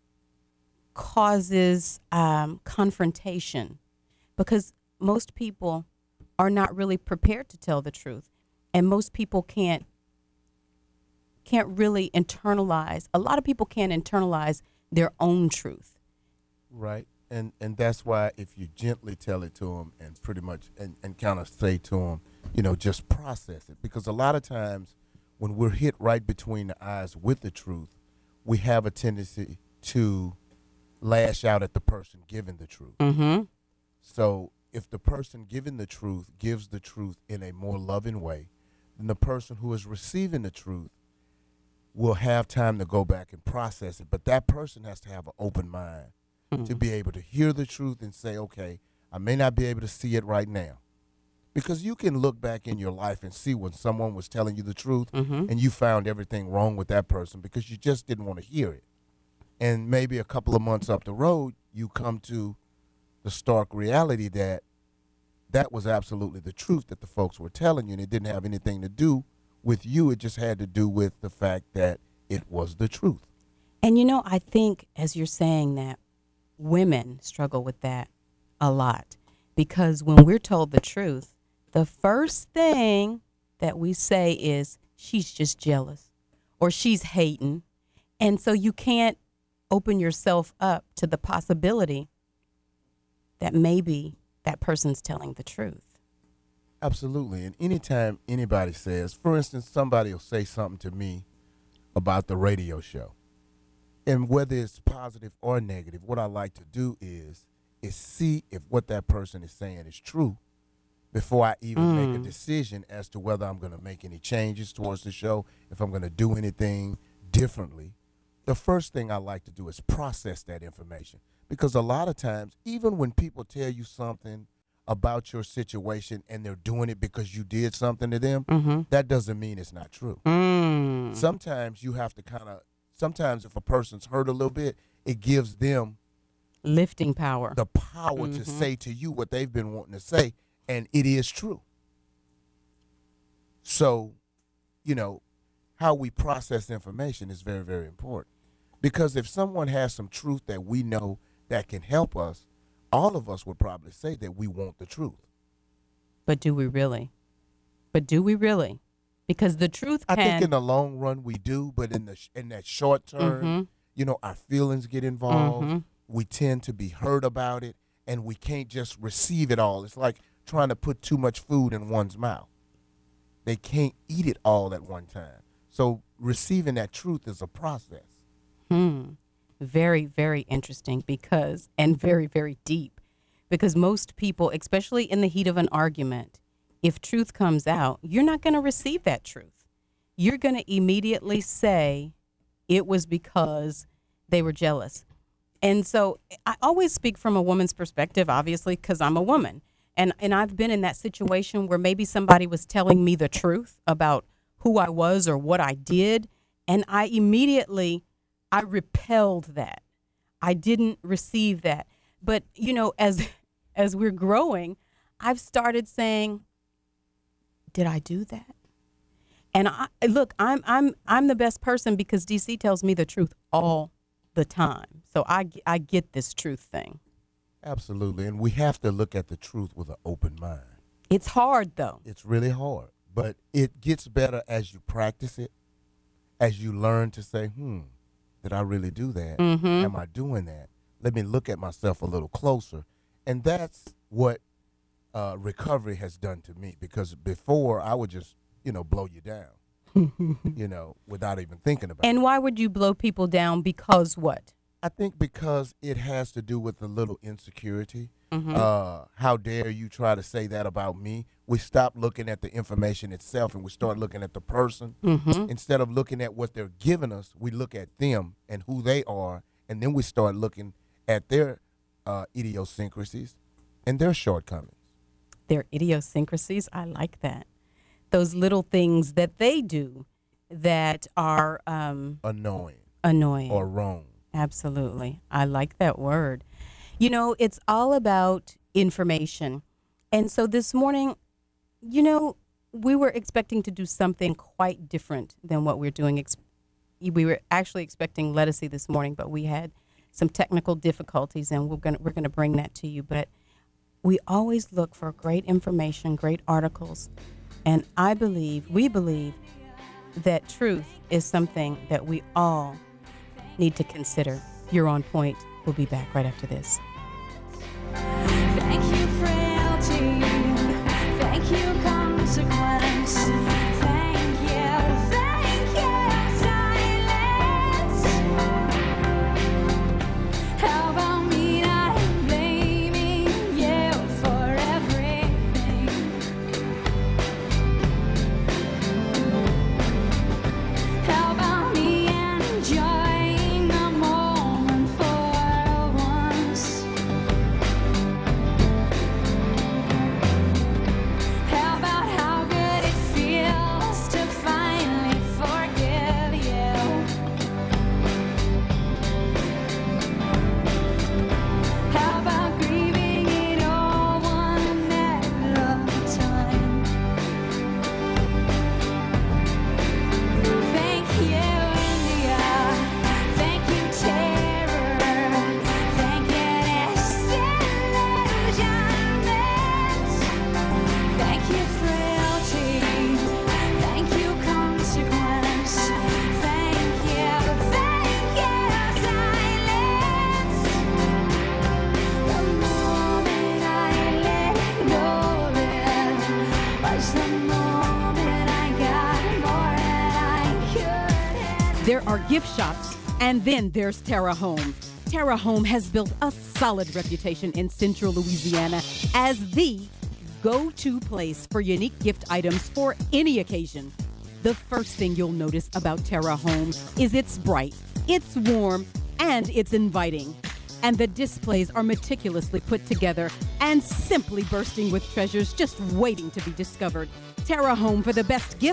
causes um, confrontation, because most people are not really prepared to tell the truth, and most people can't can't really internalize. A lot of people can't internalize their own truth. Right. And and that's why if you gently tell it to them and pretty much and, and kind of say to them, you know, just process it. Because a lot of times when we're hit right between the eyes with the truth, we have a tendency to lash out at the person giving the truth. Mm-hmm. So if the person giving the truth gives the truth in a more loving way, then the person who is receiving the truth will have time to go back and process it. But that person has to have an open mind to be able to hear the truth and say, okay, I may not be able to see it right now. Because you can look back in your life and see when someone was telling you the truth Mhm. and you found everything wrong with that person because you just didn't want to hear it. And maybe a couple of months up the road, you come to the stark reality that that was absolutely the truth that the folks were telling you, and it didn't have anything to do with you. It just had to do with the fact that it was the truth. And you know, I think as you're saying that, women struggle with that a lot, because when we're told the truth, the first thing that we say is, she's just jealous or she's hating. And so you can't open yourself up to the possibility that maybe that person's telling the truth. Absolutely. And anytime anybody says, for instance, somebody will say something to me about the radio show, and whether it's positive or negative, what I like to do is is see if what that person is saying is true before I even Mm. make a decision as to whether I'm going to make any changes towards the show, if I'm going to do anything differently. The first thing I like to do is process that information, because a lot of times, even when people tell you something about your situation and they're doing it because you did something to them, Mhm. that doesn't mean it's not true. Mm. Sometimes you have to kind of sometimes if a person's hurt a little bit, it gives them lifting power, the power mm-hmm. to say to you what they've been wanting to say, and it is true. So, you know, how we process information is very, very important. Because if someone has some truth that we know that can help us, all of us would probably say that we want the truth. But do we really? But do we really? Because the truth can... I think in the long run we do, but in the in that short term, mm-hmm. you know, our feelings get involved. Mm-hmm. We tend to be hurt about it, and we can't just receive it all. It's like trying to put too much food in one's mouth. They can't eat it all at one time. So receiving that truth is a process. Hmm. Very, very interesting because, and very, very deep, because most people, especially in the heat of an argument, if truth comes out, you're not going to receive that truth. You're going to immediately say it was because they were jealous. And so I always speak from a woman's perspective, obviously, because I'm a woman. And and I've been in that situation where maybe somebody was telling me the truth about who I was or what I did, and I immediately, I repelled that. I didn't receive that. But, you know, as as we're growing, I've started saying, did I do that? And I look, I'm I'm I'm the best person because D C tells me the truth all the time. So I, I get this truth thing. Absolutely. And we have to look at the truth with an open mind. It's hard, though. It's really hard. But it gets better as you practice it, as you learn to say, hmm, did I really do that? Mm-hmm. Am I doing that? Let me look at myself a little closer. And that's what uh, recovery has done to me, because before I would just, you know, blow you down, you know, without even thinking about it. And why would you blow people down? Because what? I think because it has to do with a little insecurity. Mm-hmm. Uh, how dare you try to say that about me? We stop looking at the information itself and we start looking at the person. Mm-hmm. Instead of looking at what they're giving us, we look at them and who they are, and then we start looking at their uh, idiosyncrasies and their shortcomings. Their idiosyncrasies, I like that. Those little things that they do that are um, annoying, annoying or wrong. Absolutely. I like that word. You know, it's all about information. And so this morning, you know, we were expecting to do something quite different than what we're doing. We were actually expecting Lettucey this morning, but we had some technical difficulties, and we're going we're going to bring that to you. But we always look for great information, great articles. And I believe, we believe, that truth is something that we all need to consider. You're on point. We'll be back right after this. Thank you, frailty. Thank you, consequence. Thank you, thank you, silence. How about me not blaming you for everything? How about me enjoying the moment for once? How about how good it feels to finally forgive you? How about grieving it all one at a time? Thank you, India. Thank you, terror. Thank you, disillusionment. Thank you, frailty. Thank you, consequence. Thank you, thank you, silence. The moment I let go of it was the moment I got more than I could. There are gift shops, and then there's Terra Home. Terra Home has built a solid reputation in Central Louisiana as the go-to place for unique gift items for any occasion. The first thing you'll notice about Terra Home is it's bright, it's warm, and it's inviting. And the displays are meticulously put together and simply bursting with treasures just waiting to be discovered. Terra Home for the best gifts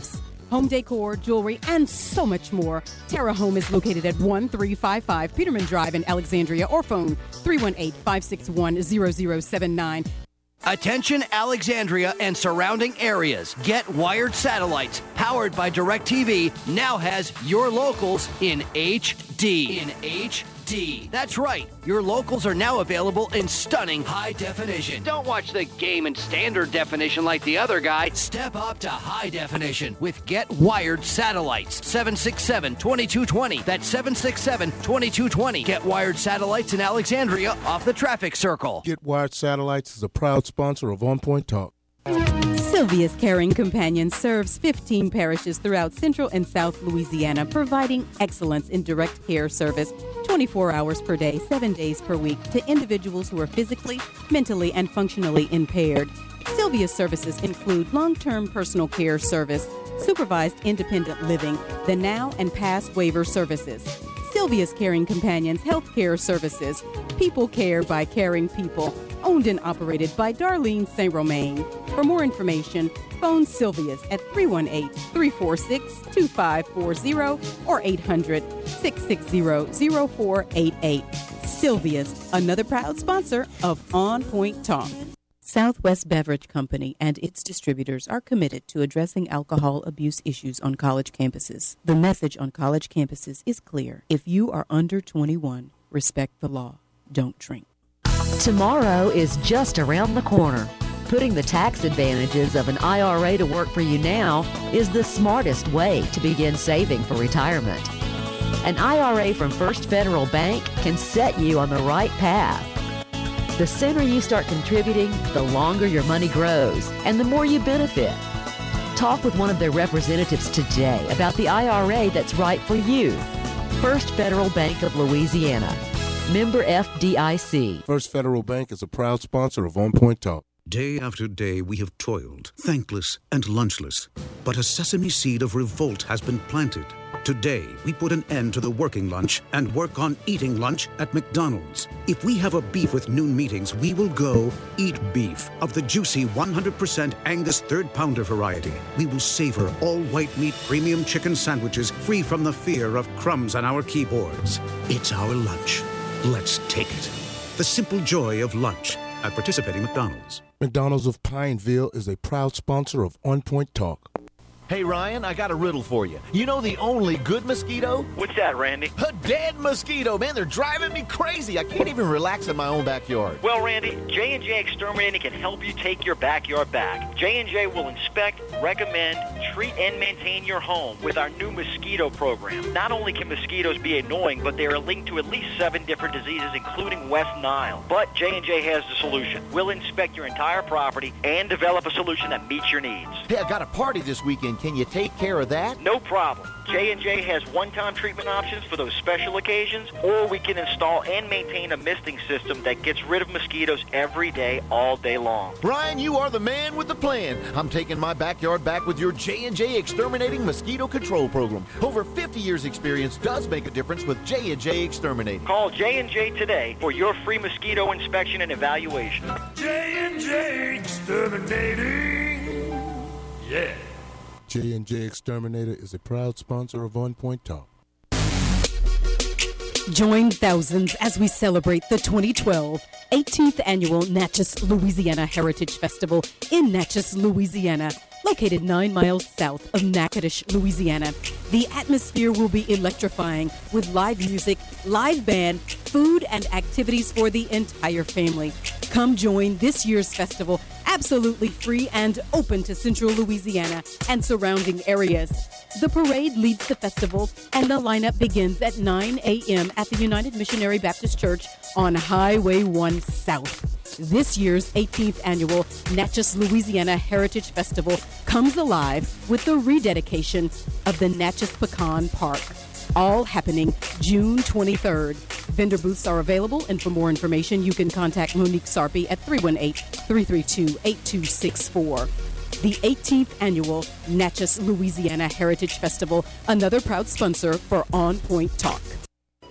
home decor, jewelry, and so much more. Terra Home is located at one three five five Peterman Drive in Alexandria, or phone three one eight, five six one, zero zero seven nine. Attention Alexandria and surrounding areas. Get Wired Satellites, powered by DirecTV, now has your locals in H D. In H D. That's right. Your locals are now available in stunning high definition. Don't watch the game in standard definition like the other guy. Step up to high definition with Get Wired Satellites. seven six seven, two two two zero. That's seven six seven, two two two zero. Get Wired Satellites in Alexandria off the traffic circle. Get Wired Satellites is a proud sponsor of On Point Talk. Sylvia's Caring Companion serves fifteen parishes throughout Central and South Louisiana, providing excellence in direct care service twenty-four hours per day, seven days per week to individuals who are physically, mentally, and functionally impaired. Sylvia's services include long-term personal care service, supervised independent living, the now and past waiver services. Sylvia's Caring Companions Health Care Services, people care by caring people, owned and operated by Darlene Saint Romain. For more information, phone Sylvia's at three one eight, three four six, two five four zero or eight hundred, six six zero, zero four eight eight. Sylvia's, another proud sponsor of On Point Talk. Southwest Beverage Company and its distributors are committed to addressing alcohol abuse issues on college campuses. The message on college campuses is clear. If you are under twenty-one, respect the law. Don't drink. Tomorrow is just around the corner. Putting the tax advantages of an I R A to work for you now is the smartest way to begin saving for retirement. An I R A from First Federal Bank can set you on the right path. The sooner you start contributing, the longer your money grows and the more you benefit. Talk with one of their representatives today about the I R A that's right for you. First Federal Bank of Louisiana. Member F D I C. First Federal Bank is a proud sponsor of On Point Talk. Day after day we have toiled, thankless and lunchless. But a sesame seed of revolt has been planted. Today, we put an end to the working lunch and work on eating lunch at McDonald's. If we have a beef with noon meetings, we will go eat beef of the juicy one hundred percent Angus third pounder variety. We will savor all white meat premium chicken sandwiches free from the fear of crumbs on our keyboards. It's our lunch. Let's take it. The simple joy of lunch at participating McDonald's. McDonald's of Pineville is a proud sponsor of On Point Talk. Hey, Ryan, I got a riddle for you. You know the only good mosquito? What's that, Randy? A dead mosquito, man. They're driving me crazy. I can't even relax in my own backyard. Well, Randy, J and J Exterminating can help you take your backyard back. J and J will inspect, recommend, treat, and maintain your home with our new mosquito program. Not only can mosquitoes be annoying, but they are linked to at least seven different diseases, including West Nile. But J and J has the solution. We'll inspect your entire property and develop a solution that meets your needs. Hey, I got a party this weekend. Can you take care of that? No problem. J and J has one-time treatment options for those special occasions, or we can install and maintain a misting system that gets rid of mosquitoes every day, all day long. Brian, you are the man with the plan. I'm taking my backyard back with your J and J Exterminating Mosquito Control Program. Over fifty years experience does make a difference with J and J Exterminating. Call J and J today for your free mosquito inspection and evaluation. J and J Exterminating. Yeah. J and J Exterminator is a proud sponsor of On Point Talk. Join thousands as we celebrate the twenty twelve eighteenth Annual Natchez, Louisiana Heritage Festival in Natchez, Louisiana, located nine miles south of Natchitoches, Louisiana. The atmosphere will be electrifying with live music, live band, food, and activities for the entire family. Come join this year's festival, absolutely free and open to Central Louisiana and surrounding areas. The parade leads the festival, and the lineup begins at nine a.m. at the United Missionary Baptist Church on Highway one South. This year's eighteenth Annual Natchez, Louisiana Heritage Festival comes alive with the rededication of the Natchez Pecan Park. All happening June twenty-third. Vendor booths are available, and for more information, you can contact Monique Sarpy at three one eight, three three two, eight two six four. The eighteenth Annual Natchez, Louisiana Heritage Festival, another proud sponsor for On Point Talk.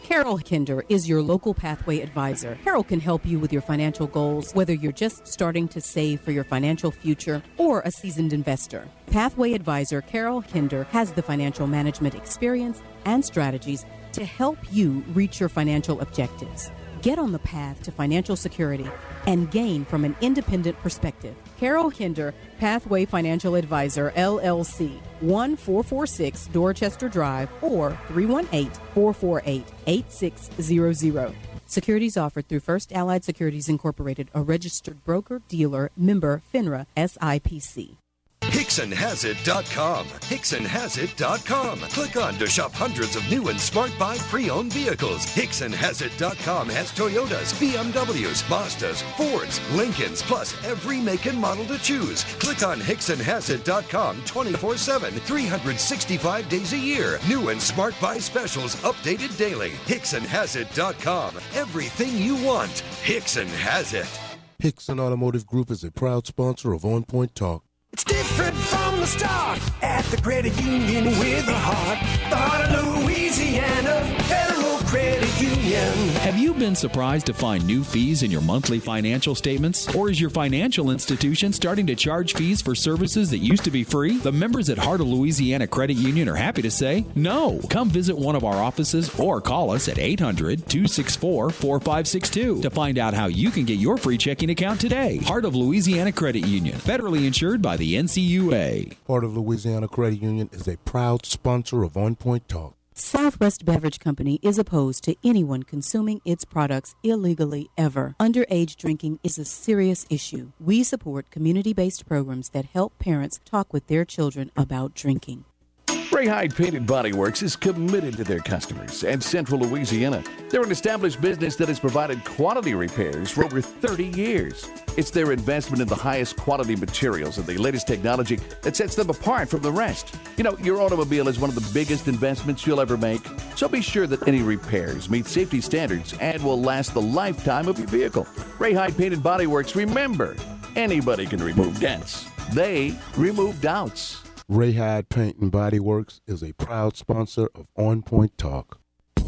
Carol Kinder is your local Pathway advisor. Carol can help you with your financial goals, whether you're just starting to save for your financial future or a seasoned investor. Pathway advisor Carol Kinder has the financial management experience and strategies to help you reach your financial objectives. Get on the path to financial security and gain from an independent perspective. Carol Kinder, Pathway Financial Advisor, L L C, one four four six Dorchester Drive or three one eight, four four eight, eight six zero zero. Securities offered through First Allied Securities Incorporated, a registered broker, dealer, member, FINRA, S I P C. Hickson Has It dot com. Hickson Has It dot com. Click on to shop hundreds of new and smart buy pre-owned vehicles. Hickson Has It dot com has Toyotas, B M Ws, Mazdas, Fords, Lincolns, plus every make and model to choose. Click on Hickson Has It dot com twenty-four seven, three hundred sixty-five days a year. New and smart buy specials updated daily. Hickson Has It dot com. Everything you want. Hickson has it. Hickson Automotive Group is a proud sponsor of On Point Talk. It's different from the start at the credit union with a heart. The heart of Louisiana, Federal Credit Union. Have you been surprised to find new fees in your monthly financial statements? Or is your financial institution starting to charge fees for services that used to be free? The members at Heart of Louisiana Credit Union are happy to say no. Come visit one of our offices or call us at eight hundred, two six four, four five six two to find out how you can get your free checking account today. Heart of Louisiana Credit Union, federally insured by the N C U A. Heart of Louisiana Credit Union is a proud sponsor of On Point Talk. Southwest Beverage Company is opposed to anyone consuming its products illegally ever. Underage drinking is a serious issue. We support community-based programs that help parents talk with their children about drinking. Ray Hyde Painted Body Works is committed to their customers and Central Louisiana. They're an established business that has provided quality repairs for over thirty years. It's their investment in the highest quality materials and the latest technology that sets them apart from the rest. You know, your automobile is one of the biggest investments you'll ever make, so be sure that any repairs meet safety standards and will last the lifetime of your vehicle. Ray Hyde Painted Body Works, remember, anybody can remove dents. They remove doubts. Ray Hyde Paint and Body Works is a proud sponsor of On Point Talk.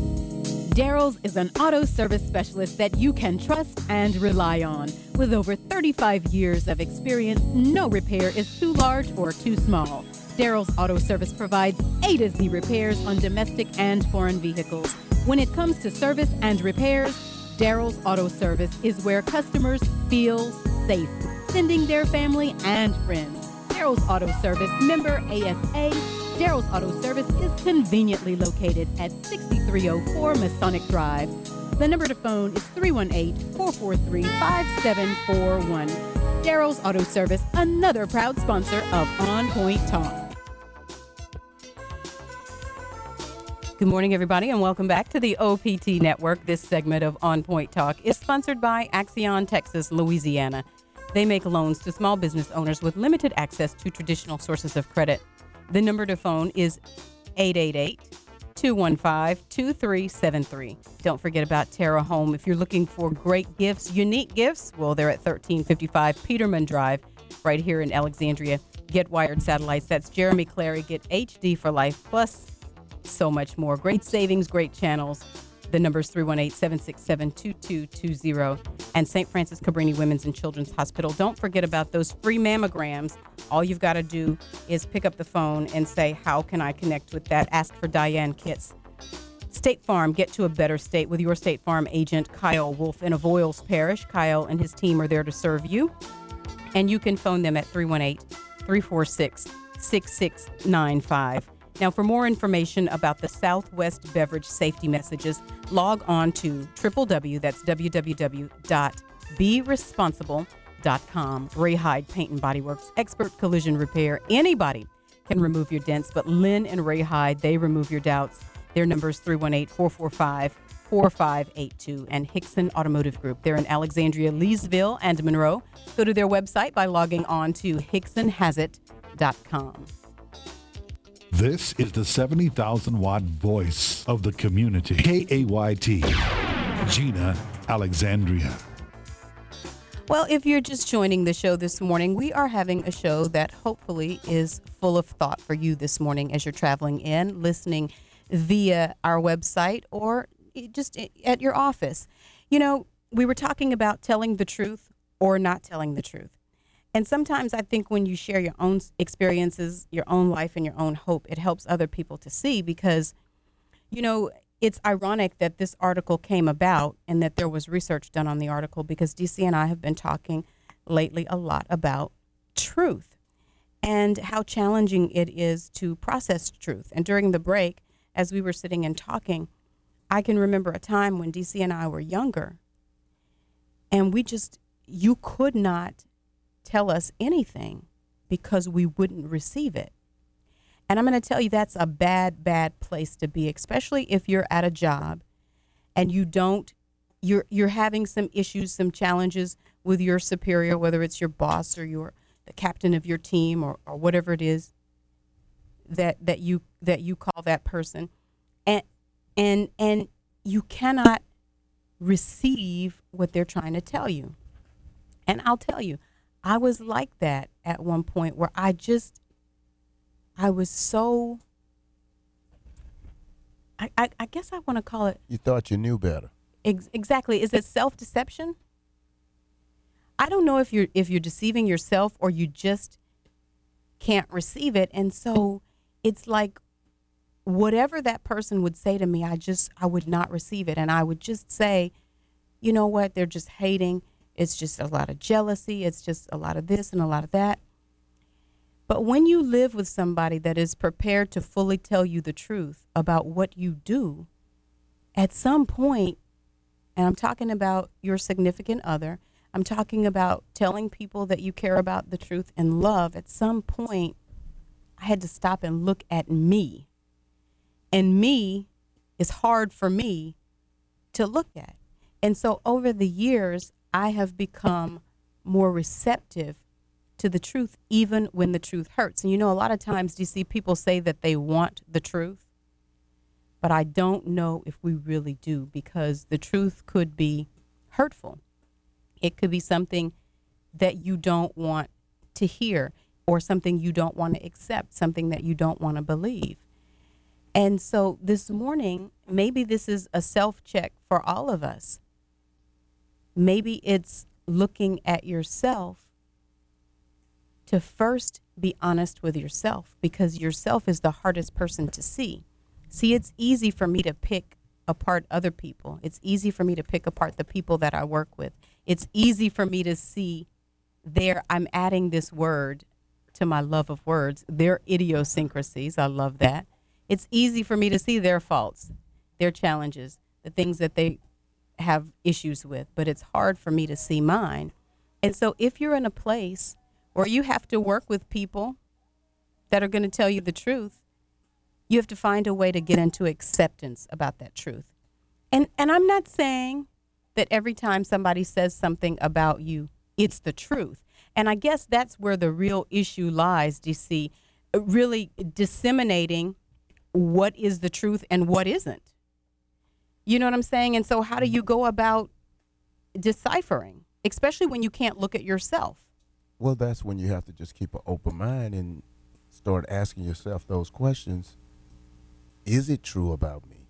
Daryl's is an auto service specialist that you can trust and rely on. With over thirty-five years of experience, no repair is too large or too small. Daryl's Auto Service provides A to Z repairs on domestic and foreign vehicles. When it comes to service and repairs, Daryl's Auto Service is where customers feel safe, sending their family and friends. Daryl's Auto Service, member A S A. Daryl's Auto Service is conveniently located at sixty-three oh four Masonic Drive. The number to phone is three one eight, four four three, five seven four one. Daryl's Auto Service, another proud sponsor of On Point Talk. Good morning, everybody, and welcome back to the O P T Network. This segment of On Point Talk is sponsored by Axion, Texas, Louisiana. They make loans to small business owners with limited access to traditional sources of credit. The number to phone is eight eight eight, two one five, two three seven three. Don't forget about Terra Home. If you're looking for great gifts, unique gifts, well, they're at thirteen fifty-five Peterman Drive, right here in Alexandria. Get wired satellites. That's Jeremy Clary. Get H D for life, plus so much more. Great savings, great channels. The number is three one eight, seven six seven, two two two zero. And Saint Francis Cabrini Women's and Children's Hospital. Don't forget about those free mammograms. All you've got to do is pick up the phone and say, how can I connect with that? Ask for Diane Kits. State Farm, get to a better state with your State Farm agent, Kyle Wolf in Avoyles Parish. Kyle and his team are there to serve you. And you can phone them at three one eight, three four six, six six nine five. Now, for more information about the Southwest Beverage Safety Messages, log on to w w w, that's w w w dot be responsible dot com. Ray Hyde Paint and Body Works, expert collision repair. Anybody can remove your dents, but Lynn and Ray Hyde, they remove your doubts. Their number is three one eight, four four five, four five eight two. And Hickson Automotive Group, they're in Alexandria, Leesville, and Monroe. Go to their website by logging on to hickson has it dot com. This is the seventy thousand watt voice of the community. K A Y T, Gina Alexandria. Well, if you're just joining the show this morning, we are having a show that hopefully is full of thought for you this morning as you're traveling in, listening via our website, or it just i- at your office. You know, we were talking about telling the truth or not telling the truth. And sometimes I think when you share your own s- experiences, your own life, and your own hope, it helps other people to see because, you know, it's ironic that this article came about and that there was research done on the article because D C and I have been talking lately a lot about truth and how challenging it is to process truth. And during the break, as we were sitting and talking, I can remember a time when D C and I were younger and we just, you could not tell us anything because we wouldn't receive it. And I'm going to tell you that's a bad, bad place to be, especially if you're at a job and you don't, you're you're having some issues, some challenges with your superior, whether it's your boss or your the captain of your team or, or whatever it is that that you that you call that person. And and and you cannot receive what they're trying to tell you. And I'll tell you, I was like that at one point where I just I was so, I, I, I guess I want to call it. You thought you knew better. Ex- exactly. Is it self-deception? I don't know if you're if you're deceiving yourself or you just can't receive it. And so it's like whatever that person would say to me, I just, I would not receive it. And I would just say, you know what, they're just hating. It's just a lot of jealousy. It's just a lot of this and a lot of that. But when you live with somebody that is prepared to fully tell you the truth about what you do, at some point, and I'm talking about your significant other, I'm talking about telling people that you care about the truth and love, at some point, I had to stop and look at me. And me is hard for me to look at. And so over the years, I have become more receptive to the truth, even when the truth hurts. And you know, a lot of times you see people say that they want the truth, but I don't know if we really do, because the truth could be hurtful. It could be something that you don't want to hear or something you don't want to accept, something that you don't want to believe. And so this morning, maybe this is a self-check for all of us. Maybe it's looking at yourself to first be honest with yourself, because yourself is the hardest person to see. See, it's easy for me to pick apart other people. It's easy for me to pick apart the people that I work with. It's easy for me to see their, I'm adding this word to my love of words, their idiosyncrasies. I love that. It's easy for me to see their faults, their challenges, the things that they have issues with, but it's hard for me to see mine. And so if you're in a place where you have to work with people that are going to tell you the truth, you have to find a way to get into acceptance about that truth. And and I'm not saying that every time somebody says something about you, it's the truth. And I guess that's where the real issue lies, D C, really disseminating what is the truth and what isn't. You know what I'm saying? And so how do you go about deciphering, especially when you can't look at yourself? Well, that's when you have to just keep an open mind and start asking yourself those questions. Is it true about me?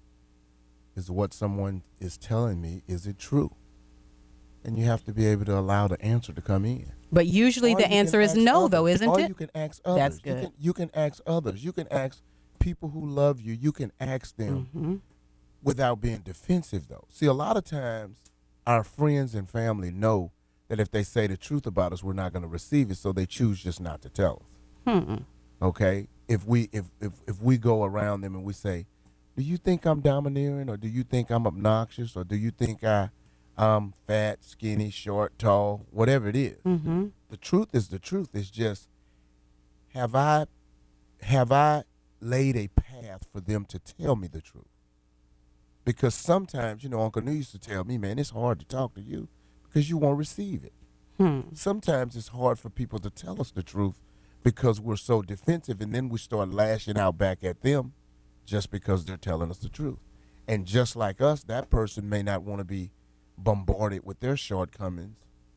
Is what someone is telling me, is it true? And you have to be able to allow the answer to come in. But usually Or the you can answer is ask no, others. though, isn't or it? Or you can ask others. That's You good. can, you can ask others. You can ask people who love you. You can ask them Mm-hmm. without being defensive, though. See, a lot of times our friends and family know that if they say the truth about us, we're not going to receive it, so they choose just not to tell us. Hmm. Okay? If we if, if if we go around them and we say, do you think I'm domineering, or do you think I'm obnoxious, or do you think I, I'm fat, skinny, short, tall, whatever it is. Mm-hmm. The truth is the truth. It's just, have I have I laid a path for them to tell me the truth? Because sometimes, you know, Uncle New used to tell me, man, it's hard to talk to you because you won't receive it. Hmm. Sometimes it's hard for people to tell us the truth because we're so defensive, and then we start lashing out back at them just because they're telling us the truth. And just like us, that person may not want to be bombarded with their shortcomings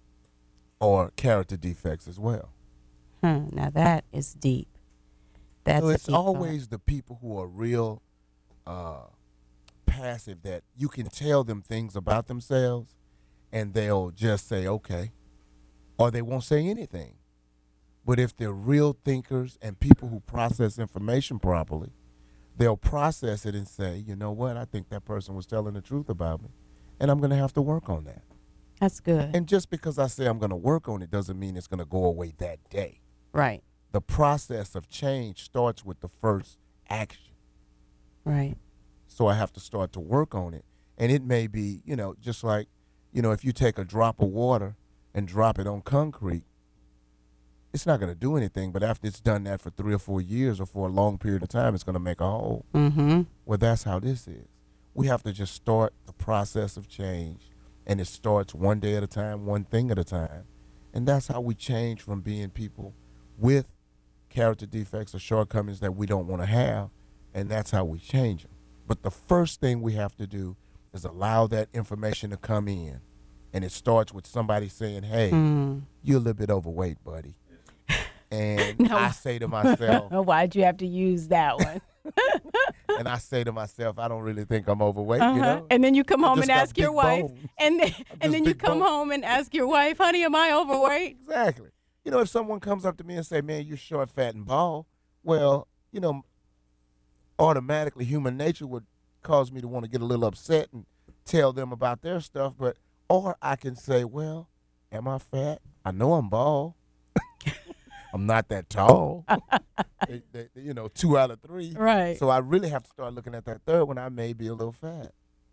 or character defects as well. Hmm. Now that is deep. That's So a it's deep thought. always the people who are real uh, passive that you can tell them things about themselves and they'll just say, okay, or they won't say anything. But if they're real thinkers and people who process information properly, they'll process it and say, you know what, I think that person was telling the truth about me, and I'm going to have to work on that. That's good. And just because I say I'm going to work on it doesn't mean it's going to go away that day. Right. The process of change starts with the first action. Right. So I have to start to work on it. And it may be, you know, just like, you know, if you take a drop of water and drop it on concrete, it's not going to do anything. But after it's done that for three or four years or for a long period of time, it's going to make a hole. Mm-hmm. Well, that's how this is. We have to just start the process of change. And it starts one day at a time, one thing at a time. And that's how we change from being people with character defects or shortcomings that we don't want to have. And that's how we change them. But the first thing we have to do is allow that information to come in. And it starts with somebody saying, hey, Mm. you're a little bit overweight, buddy. And No. I say to myself, Why'd you have to use that one? and I say to myself, I don't really think I'm overweight, Uh-huh. you know? And then you come I home just and got ask your big wife, bones. and then and then you big come bones. home and ask your wife, honey, am I overweight? Exactly. You know, if someone comes up to me and say, man, you're short, fat, and bald, well, you know, automatically human nature would cause me to want to get a little upset and tell them about their stuff. But, or I can say, well, am I fat? I know I'm bald. I'm not that tall. They- they- you know, two out of three. Right. So I really have to start looking at that third one. I may be a little fat.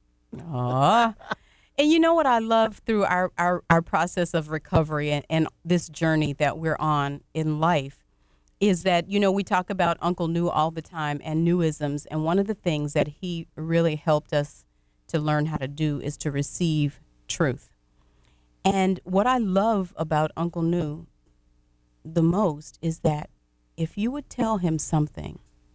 Aw. And you know what I love through our, our, our process of recovery and, and this journey that we're on in life is that, you know, we talk about Uncle New all the time and newisms. And one of the things that he really helped us to learn how to do is to receive truth. And what I love about Uncle New the most is that if you would tell him something,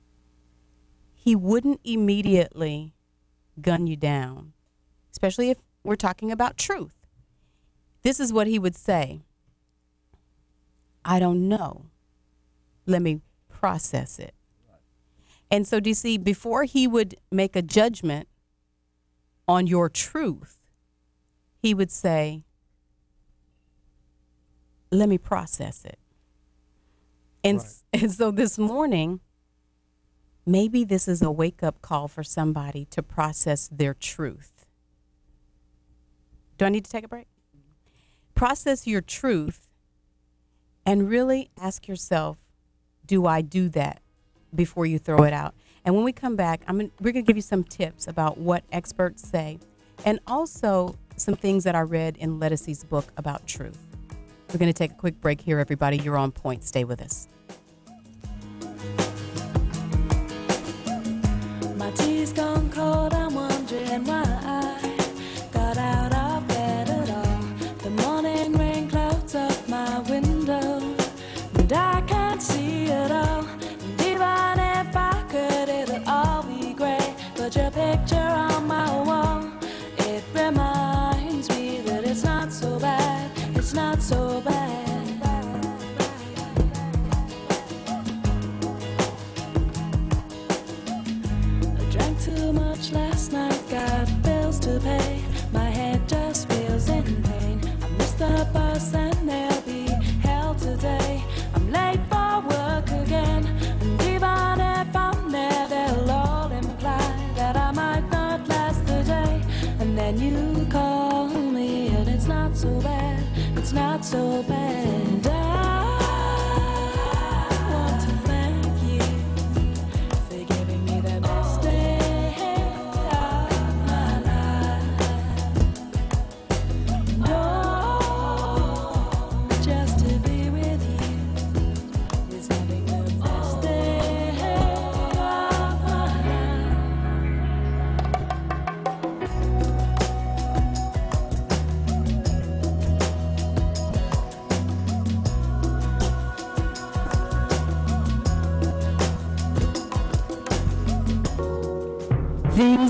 he wouldn't immediately gun you down, especially if we're talking about truth. This is what he would say. I don't know. Let me process it. And so, do you see, before he would make a judgment on your truth, he would say, let me process it. And, s- and so this morning, maybe this is a wake-up call for somebody to process their truth. Do I need to take a break? Process your truth and really ask yourself, do I do that before you throw it out? And when we come back, I'm gonna, we're going to give you some tips about what experts say and also some things that I read in Letticy's book about truth. We're going to take a quick break here, everybody. You're on point. Stay with us. My tea's gone cold, I'm wondering why I got out of bed at all. The morning rain clouds up my window, and I can't see it all. And even if I could, it'll all be great. But your picture on my wall, it reminds me that it's not so bad, it's not so bad. Drank too much last night, got bills to pay. My head just feels in pain. I missed the bus and they'll be hell today. I'm late for work again. And even if I'm there, they'll all imply that I might not last the day. And then you call me and it's not so bad, it's not so bad. I want to thank you for giving me the best day of my life. Oh, just to be with you is having the best day of my life.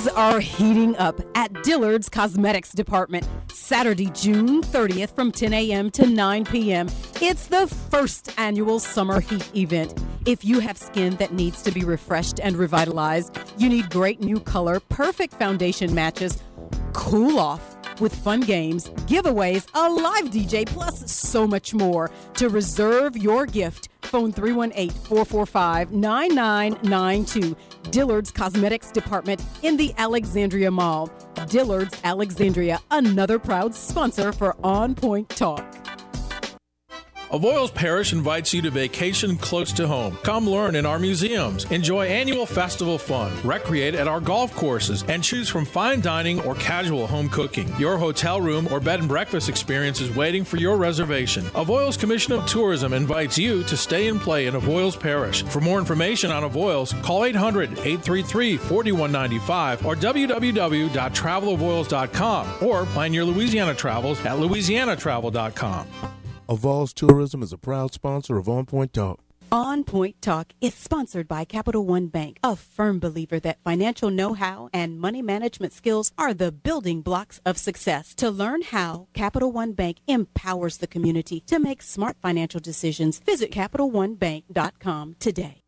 Things are heating up at Dillard's Cosmetics Department. Saturday, June thirtieth from ten a.m. to nine p.m. It's the first annual summer heat event. If you have skin that needs to be refreshed and revitalized, you need great new color, perfect foundation matches, cool off with fun games, giveaways, a live D J, plus so much more. To reserve your gift, phone three one eight, four four five, nine nine nine two. Dillard's Cosmetics Department in the Alexandria Mall. Dillard's Alexandria, another proud sponsor for On Point Talk. Avoyelles Parish invites you to vacation close to home. Come learn in our museums, enjoy annual festival fun, recreate at our golf courses, and choose from fine dining or casual home cooking. Your hotel room or bed and breakfast experience is waiting for your reservation. Avoyelles Commission of Tourism invites you to stay and play in Avoyelles Parish. For more information on Avoyelles, call eight hundred, eight three three, four one nine five or w w w dot travel avoyelles dot com or plan your Louisiana travels at louisiana travel dot com. Avoyelles Tourism is a proud sponsor of On Point Talk. On Point Talk is sponsored by Capital One Bank, a firm believer that financial know-how and money management skills are the building blocks of success. To learn how Capital One Bank empowers the community to make smart financial decisions, visit capital one bank dot com today.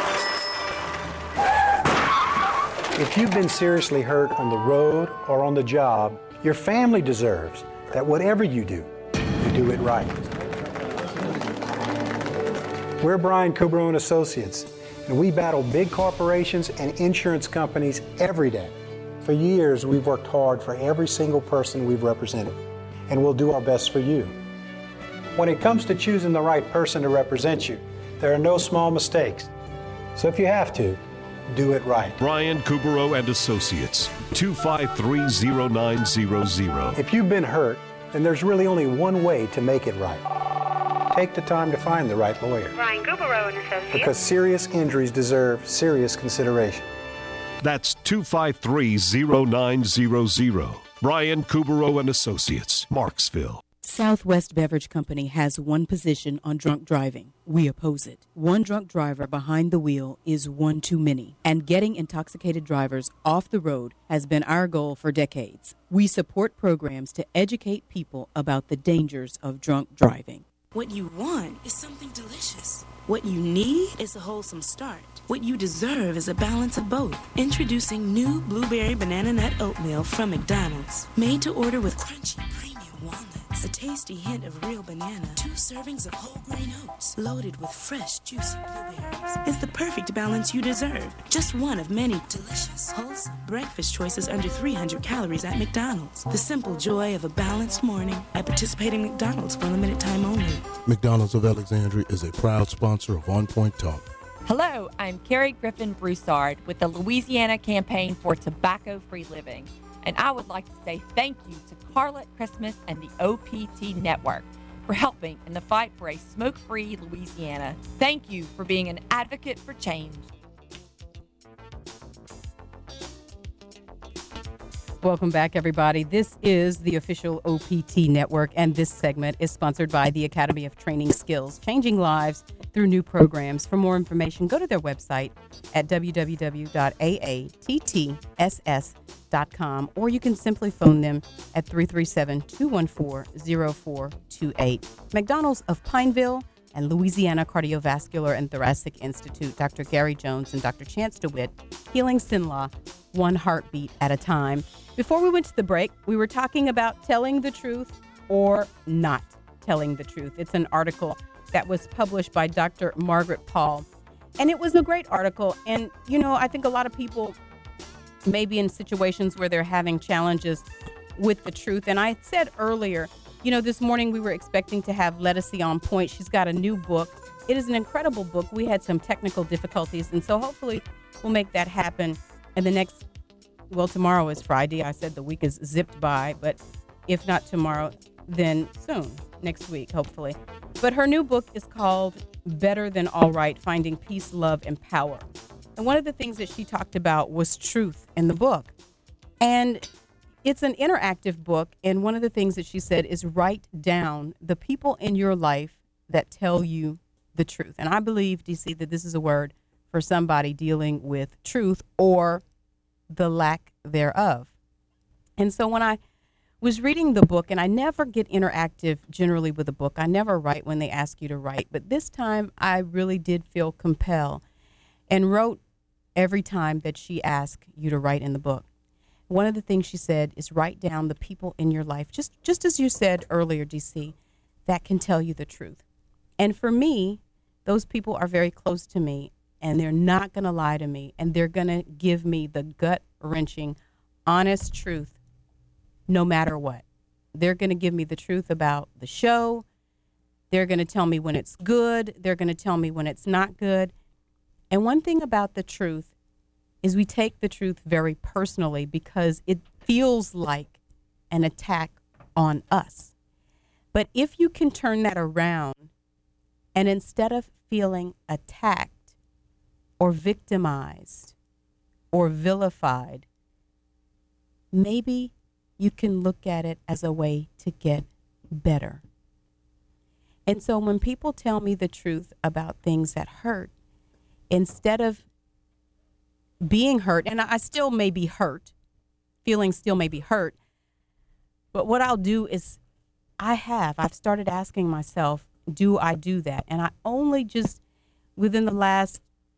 If you've been seriously hurt on the road or on the job, your family deserves that whatever you do, you do it right. We're Brian Kubrow and Associates, and we battle big corporations and insurance companies every day. For years, we've worked hard for every single person we've represented, and we'll do our best for you. When it comes to choosing the right person to represent you, there are no small mistakes. So if you have to, do it right. Brian Kubrow and Associates, two five three, zero nine zero zero. If you've been hurt, then there's really only one way to make it right. Take the time to find the right lawyer. Brian Kubrow and Associates. Because serious injuries deserve serious consideration. That's two five three, zero nine zero zero. Brian Kubrow and Associates, Marksville. Southwest Beverage Company has one position on drunk driving. We oppose it. One drunk driver behind the wheel is one too many, and getting intoxicated drivers off the road has been our goal for decades. We support programs to educate people about the dangers of drunk driving. What you want is something delicious. What you need is a wholesome start. What you deserve is a balance of both. Introducing new Blueberry Banana Nut Oatmeal from McDonald's. Made to order with crunchy premium walnuts, a tasty hint of real banana, two servings of whole grain oats, loaded with fresh, juicy blueberries. It's the perfect balance you deserve. Just one of many delicious, wholesome breakfast choices under three hundred calories at McDonald's. The simple joy of a balanced morning at participating McDonald's for a limited time only. McDonald's of Alexandria is a proud sponsor of On Point Talk. Hello, I'm Carrie Griffin Broussard with the Louisiana Campaign for Tobacco-Free Living, and I would like to say thank you to Carlette Christmas and the O P T Network for helping in the fight for a smoke-free Louisiana. Thank you for being an advocate for change. Welcome back, everybody. This is the official O P T Network, and this segment is sponsored by the Academy of Training Skills, changing lives through new programs. For more information, go to their website at w w w dot a a t t s s dot com, or you can simply phone them at three three seven, two one four, zero four two eight. McDonald's of Pineville and Louisiana Cardiovascular and Thoracic Institute, Doctor Gary Jones and Doctor Chance DeWitt, healing sin law, one heartbeat at a time. Before we went to the break, we were talking about telling the truth or not telling the truth. It's an article that was published by Doctor Margaret Paul, and it was a great article. And, you know, I think a lot of people may be in situations where they're having challenges with the truth. And I said earlier, you know, this morning we were expecting to have Letticy on point. She's got a new book. It is an incredible book. We had some technical difficulties, and so hopefully we'll make that happen in the next, well, tomorrow is Friday. I said the week is zipped by, but if not tomorrow, then soon, next week, hopefully. But her new book is called Better Than All Right, Finding Peace, Love, and Power. And one of the things that she talked about was truth in the book. And it's an interactive book, and one of the things that she said is write down the people in your life that tell you the truth. And I believe, D C, that this is a word for somebody dealing with truth or the lack thereof. And so when I was reading the book, and I never get interactive generally with a book. I never write when they ask you to write. But this time I really did feel compelled and wrote every time that she asked you to write in the book. One of the things she said is write down the people in your life, just, just as you said earlier, D C, that can tell you the truth. And for me, those people are very close to me, and they're not going to lie to me, and they're going to give me the gut-wrenching, honest truth no matter what. They're going to give me the truth about the show. They're going to tell me when it's good. They're going to tell me when it's not good. And one thing about the truth is we take the truth very personally because it feels like an attack on us. But if you can turn that around, and instead of feeling attacked or victimized or vilified, maybe you can look at it as a way to get better. And so when people tell me the truth about things that hurt, instead of being hurt, and I still may be hurt, feelings still may be hurt, but what I'll do is I have, I've started asking myself, do I do that? And I only just within the last,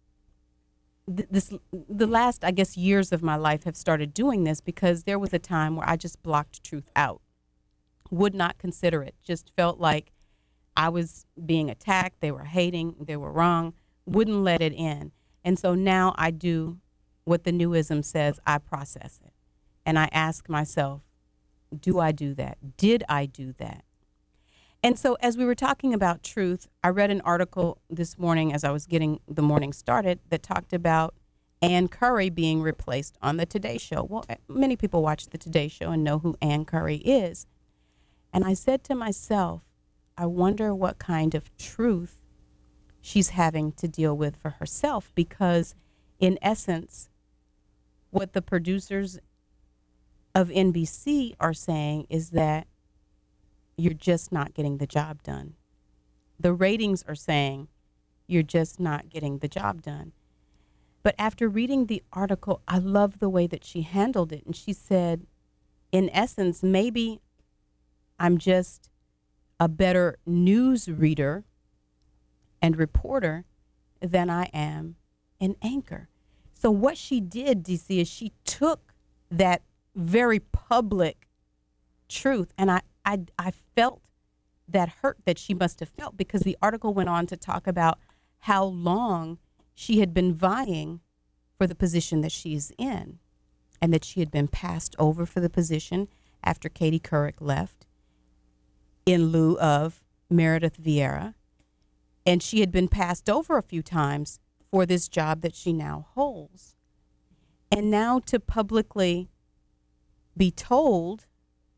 th- this, the last, I guess, years of my life have started doing this because there was a time where I just blocked truth out, would not consider it, just felt like I was being attacked, they were hating, they were wrong, wouldn't let it in. And so now I do what the newism says, I process it. And I ask myself, do I do that? Did I do that? And so as we were talking about truth, I read an article this morning as I was getting the morning started that talked about Ann Curry being replaced on the Today Show. Well, many people watch the Today Show and know who Ann Curry is. And I said to myself, I wonder what kind of truth she's having to deal with for herself, because in essence, what the producers of N B C are saying is that you're just not getting the job done. The ratings are saying you're just not getting the job done. But after reading the article, I love the way that she handled it. And she said, in essence, maybe I'm just a better news reader and reporter than I am an anchor. So what she did, D C, is she took that very public truth, and I, I, I felt that hurt that she must have felt, because the article went on to talk about how long she had been vying for the position that she's in, and that she had been passed over for the position after Katie Couric left in lieu of Meredith Vieira, and she had been passed over a few times for this job that she now holds. And now to publicly be told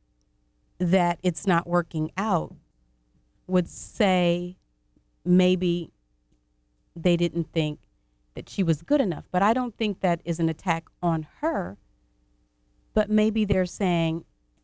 that it's not working out would say maybe they didn't think that she was good enough. But I don't think that is an attack on her, but maybe they're saying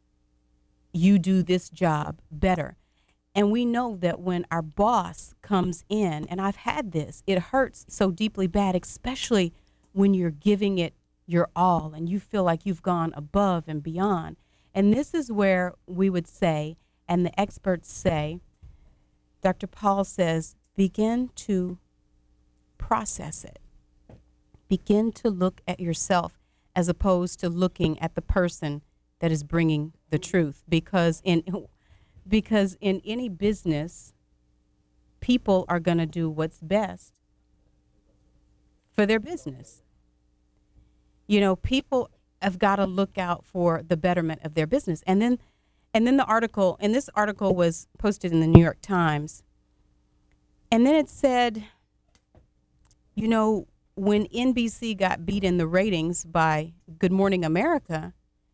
you do this job better. And we know that when our boss comes in, and I've had this, it hurts so deeply bad, especially when you're giving it your all and you feel like you've gone above and beyond. And this is where we would say, and the experts say, Doctor Paul says, begin to process it. Begin to look at yourself as opposed to looking at the person that is bringing the truth. Because in because in any business, people are going to do what's best for their business. You know, people have got to look out for the betterment of their business. And then and then the article, and this article was posted in the New York Times. And then it said, you know, when N B C got beat in the ratings by Good Morning America,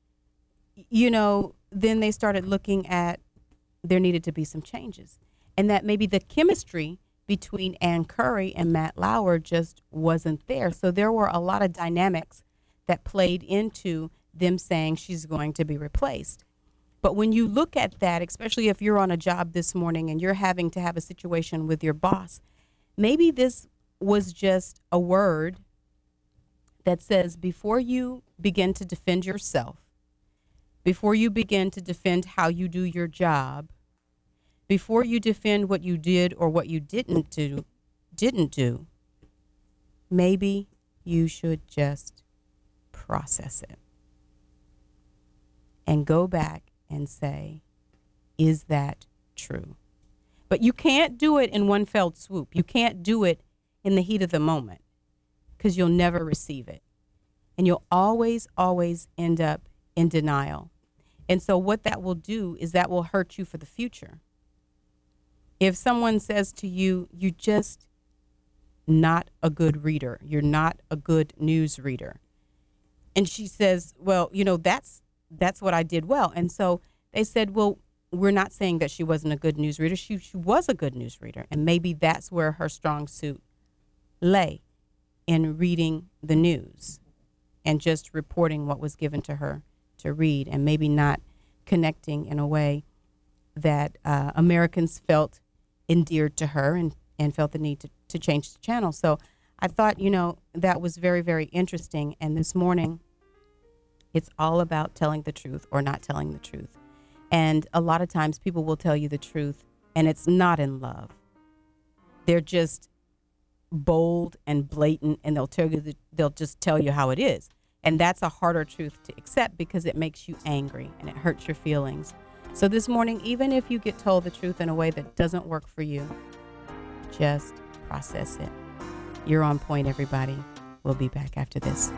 you know, then they started looking at there needed to be some changes. And that maybe the chemistry between Ann Curry and Matt Lauer just wasn't there. So there were a lot of dynamics that played into them saying she's going to be replaced. But when you look at that, especially if you're on a job this morning and you're having to have a situation with your boss, maybe this was just a word that says before you begin to defend yourself, before you begin to defend how you do your job, before you defend what you did or what you didn't do, didn't do, maybe you should just process it and go back and say, is that true? But you can't do it in one fell swoop. You can't do it in the heat of the moment because you'll never receive it. And you'll always, always end up in denial. And so what that will do is that will hurt you for the future. If someone says to you, you're just not a good reader, you're not a good news reader, and she says, well, you know, that's that's what I did well. And so they said, well, we're not saying that she wasn't a good news reader. She, she was a good news reader. And maybe that's where her strong suit lay, in reading the news and just reporting what was given to her to read, and maybe not connecting in a way that uh, Americans felt endeared to her and, and felt the need to, to change the channel. So I thought, you know, that was very, very interesting. And this morning, it's all about telling the truth or not telling the truth. And a lot of times people will tell you the truth, and it's not in love. They're just bold and blatant, and they'll tell you the, they'll just tell you how it is. And that's a harder truth to accept because it makes you angry and it hurts your feelings. So this morning, even if you get told the truth in a way that doesn't work for you, just process it. You're on point, everybody. We'll be back after this.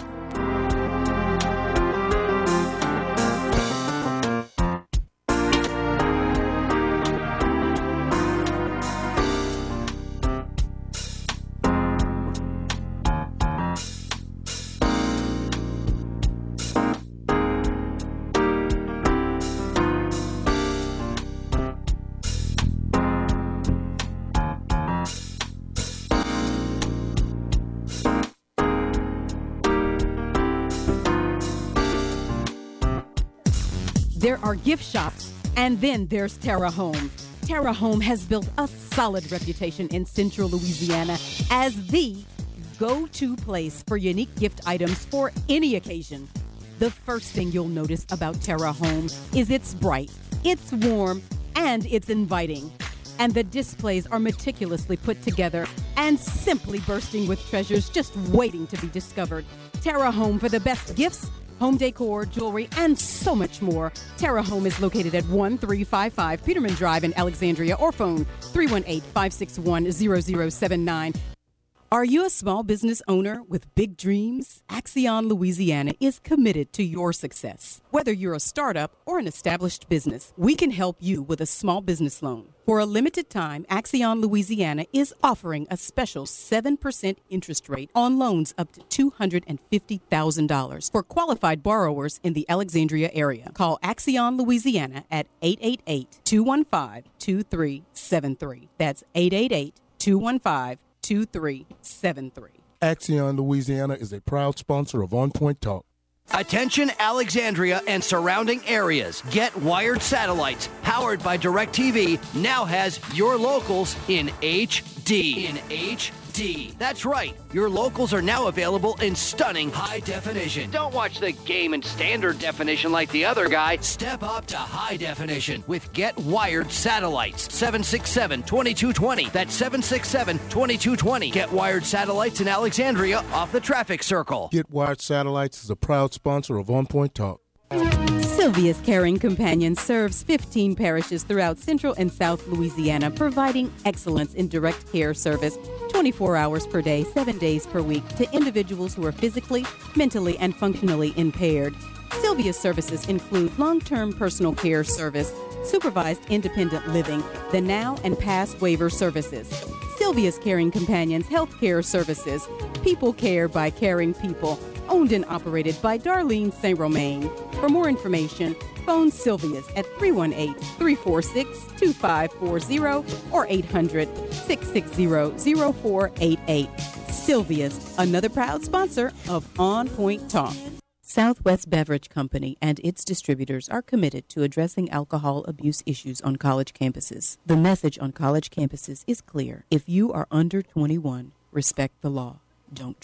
There are gift shops, and then there's Terra Home. Terra Home has built a solid reputation in Central Louisiana as the go-to place for unique gift items for any occasion. The first thing you'll notice about Terra Home is it's bright, it's warm, and it's inviting. And the displays are meticulously put together and simply bursting with treasures just waiting to be discovered. Terra Home for the best gifts, home decor, jewelry, and so much more. Terra Home is located at one three five five Peterman Drive in Alexandria, or phone three one eight, five six one, zero zero seven nine. Are you a small business owner with big dreams? Axion Louisiana is committed to your success. Whether you're a startup or an established business, we can help you with a small business loan. For a limited time, Axion Louisiana is offering a special seven percent interest rate on loans up to two hundred fifty thousand dollars for qualified borrowers in the Alexandria area. Call Axion Louisiana at eight eight eight, two one five, two three seven three. That's eight eight eight, two one five, two three seven three. Axion Louisiana is a proud sponsor of On Point Talk. Attention Alexandria and surrounding areas. Get Wired Satellites, powered by DirecTV, now has your locals in H D. In H D. That's right. Your locals are now available in stunning high definition. Don't watch the game in standard definition like the other guy. Step up to high definition with Get Wired Satellites. seven six seven, two two two zero. That's seven six seven, two two two zero. Get Wired Satellites in Alexandria off the traffic circle. Get Wired Satellites is a proud sponsor of On Point Talk. Sylvia's Caring Companion serves fifteen parishes throughout Central and South Louisiana, providing excellence in direct care service twenty-four hours per day, seven days per week to individuals who are physically, mentally, and functionally impaired. Sylvia's services include long-term personal care service, supervised independent living, the now and past waiver services, Sylvia's Caring Companions health care services, people care by caring people, owned and operated by Darlene Saint Romain. For more information, phone Sylvia's at three one eight, three four six, two five four zero or eight hundred, six six zero, zero four eight eight. Sylvia's, another proud sponsor of On Point Talk. Southwest Beverage Company and its distributors are committed to addressing alcohol abuse issues on college campuses. The message on college campuses is clear. If you are under twenty-one, respect the law. Don't drink.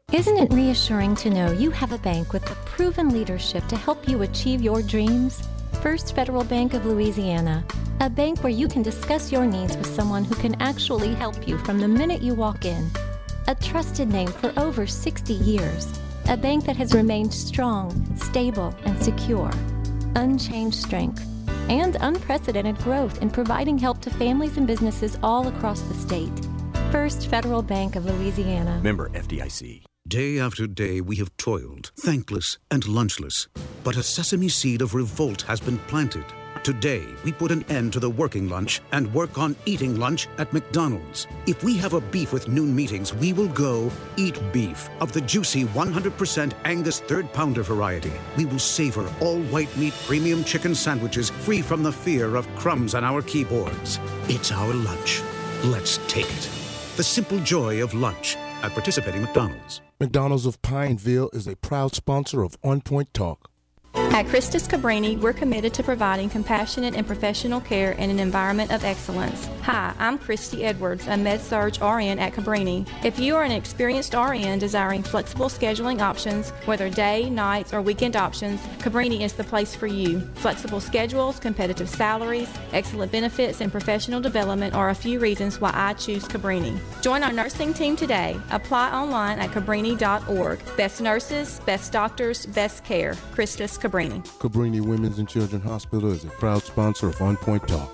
Isn't it reassuring to know you have a bank with the proven leadership to help you achieve your dreams? First Federal Bank of Louisiana, a bank where you can discuss your needs with someone who can actually help you from the minute you walk in. A trusted name for over sixty years, a bank that has remained strong, stable, and secure. Unchanged strength and unprecedented growth in providing help to families and businesses all across the state. First Federal Bank of Louisiana. Member F D I C. Day after day we have toiled, thankless and lunchless. But a sesame seed of revolt has been planted. Today, we put an end to the working lunch and work on eating lunch at McDonald's. If we have a beef with noon meetings, we will go eat beef of the juicy one hundred percent Angus third pounder variety. We will savor all white meat premium chicken sandwiches free from the fear of crumbs on our keyboards. It's our lunch. Let's take it. The simple joy of lunch at participating McDonald's. McDonald's of Pineville is a proud sponsor of On Point Talk. At Christus Cabrini, we're committed to providing compassionate and professional care in an environment of excellence. Hi, I'm Christy Edwards, a Med-Surg R N at Cabrini. If you are an experienced R N desiring flexible scheduling options, whether day, nights, or weekend options, Cabrini is the place for you. Flexible schedules, competitive salaries, excellent benefits, and professional development are a few reasons why I choose Cabrini. Join our nursing team today. Apply online at cabrini dot org. Best nurses, best doctors, best care. Christus Cabrini. Cabrini Women's and Children's Hospital is a proud sponsor of On Point Talk.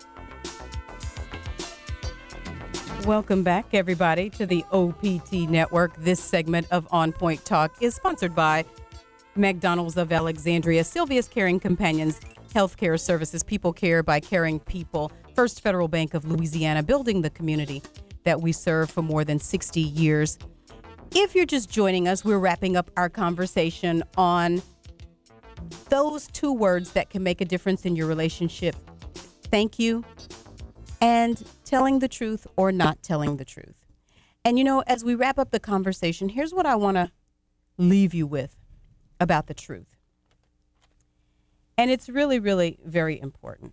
Welcome back, everybody, to the O P T Network. This segment of On Point Talk is sponsored by McDonald's of Alexandria, Sylvia's Caring Companions, Healthcare Services, People Care by Caring People, First Federal Bank of Louisiana, building the community that we serve for more than sixty years. If you're just joining us, we're wrapping up our conversation on those two words that can make a difference in your relationship: thank you and telling the truth or not telling the truth. And, you know, as we wrap up the conversation, here's what I want to leave you with about the truth. And it's really, really very important.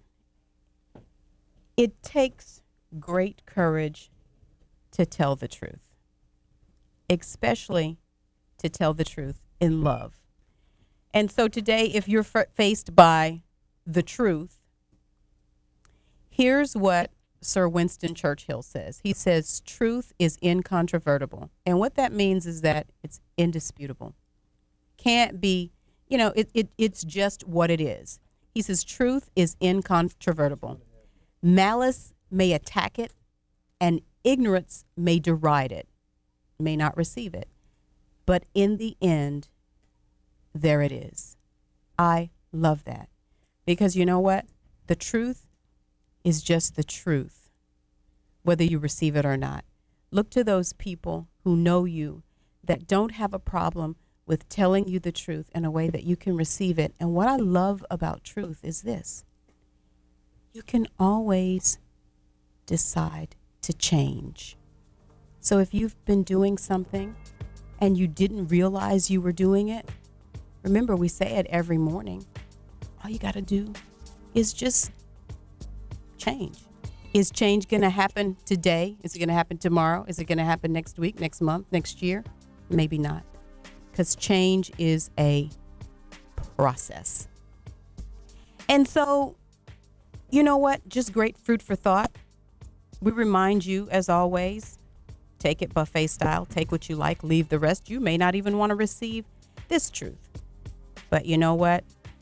It takes great courage to tell the truth, especially to tell the truth in love. And so today, if you're f- faced by the truth, here's what Sir Winston Churchill says. He says, truth is incontrovertible. And what that means is that it's indisputable. Can't be, you know, it, it it's just what it is. He says, truth is incontrovertible. Malice may attack it, and ignorance may deride it, may not receive it. But in the end, there it is. I love that. Because you know what? The truth is just the truth, whether you receive it or not. Look to those people who know you that don't have a problem with telling you the truth in a way that you can receive it. And what I love about truth is this: you can always decide to change. So if you've been doing something and you didn't realize you were doing it, remember, we say it every morning. All you got to do is just change. Is change going to happen today? Is it going to happen tomorrow? Is it going to happen next week, next month, next year? Maybe not. Because change is a process. And so, you know what? Just great food for thought. We remind you, as always, take it buffet style. Take what you like, leave the rest. You may not even want to receive this truth. But you know what?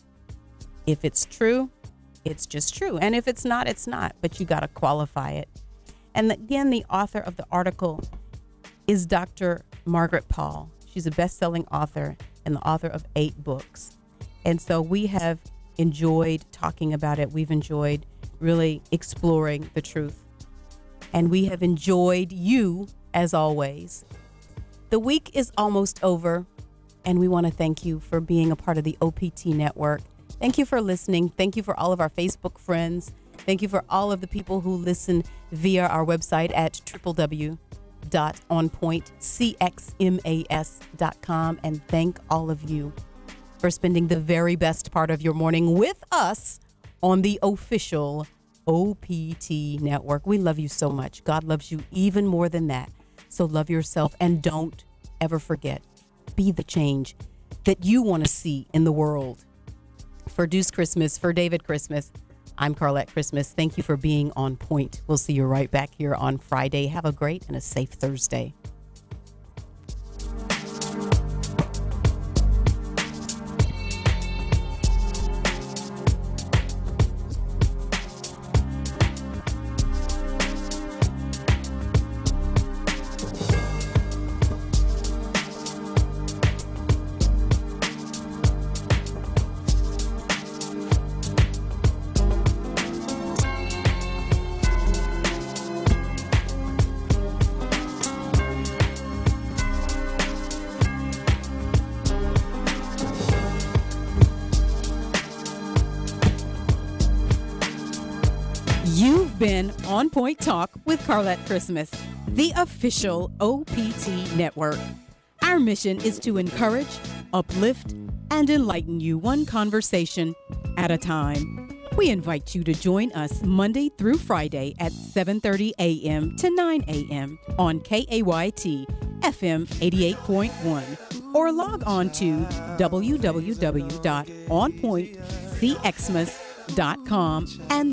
If it's true, it's just true. And if it's not, it's not. But you got to qualify it. And again, the author of the article is Doctor Margaret Paul. She's a best-selling author and the author of eight books. And so we have enjoyed talking about it. We've enjoyed really exploring the truth. And we have enjoyed you, as always. The week is almost over. And we want to thank you for being a part of the O P T Network. Thank you for listening. Thank you for all of our Facebook friends. Thank you for all of the people who listen via our website at w w w dot on point c x m a s dot com. And thank all of you for spending the very best part of your morning with us on the official O P T Network. We love you so much. God loves you even more than that. So love yourself and don't ever forget. Be the change that you want to see in the world. For Deuce Christmas, for David Christmas, I'm Carlette Christmas. Thank you for being on point. We'll see you right back here on Friday. Have a great and a safe Thursday. You've been On Point Talk with Carlette Christmas, the official O P T network. Our mission is to encourage, uplift, and enlighten you one conversation at a time. We invite you to join us Monday through Friday at seven thirty a.m. to nine a.m. on K A Y T F M eighty-eight point one or log on to w w w dot on point c xmas dot com and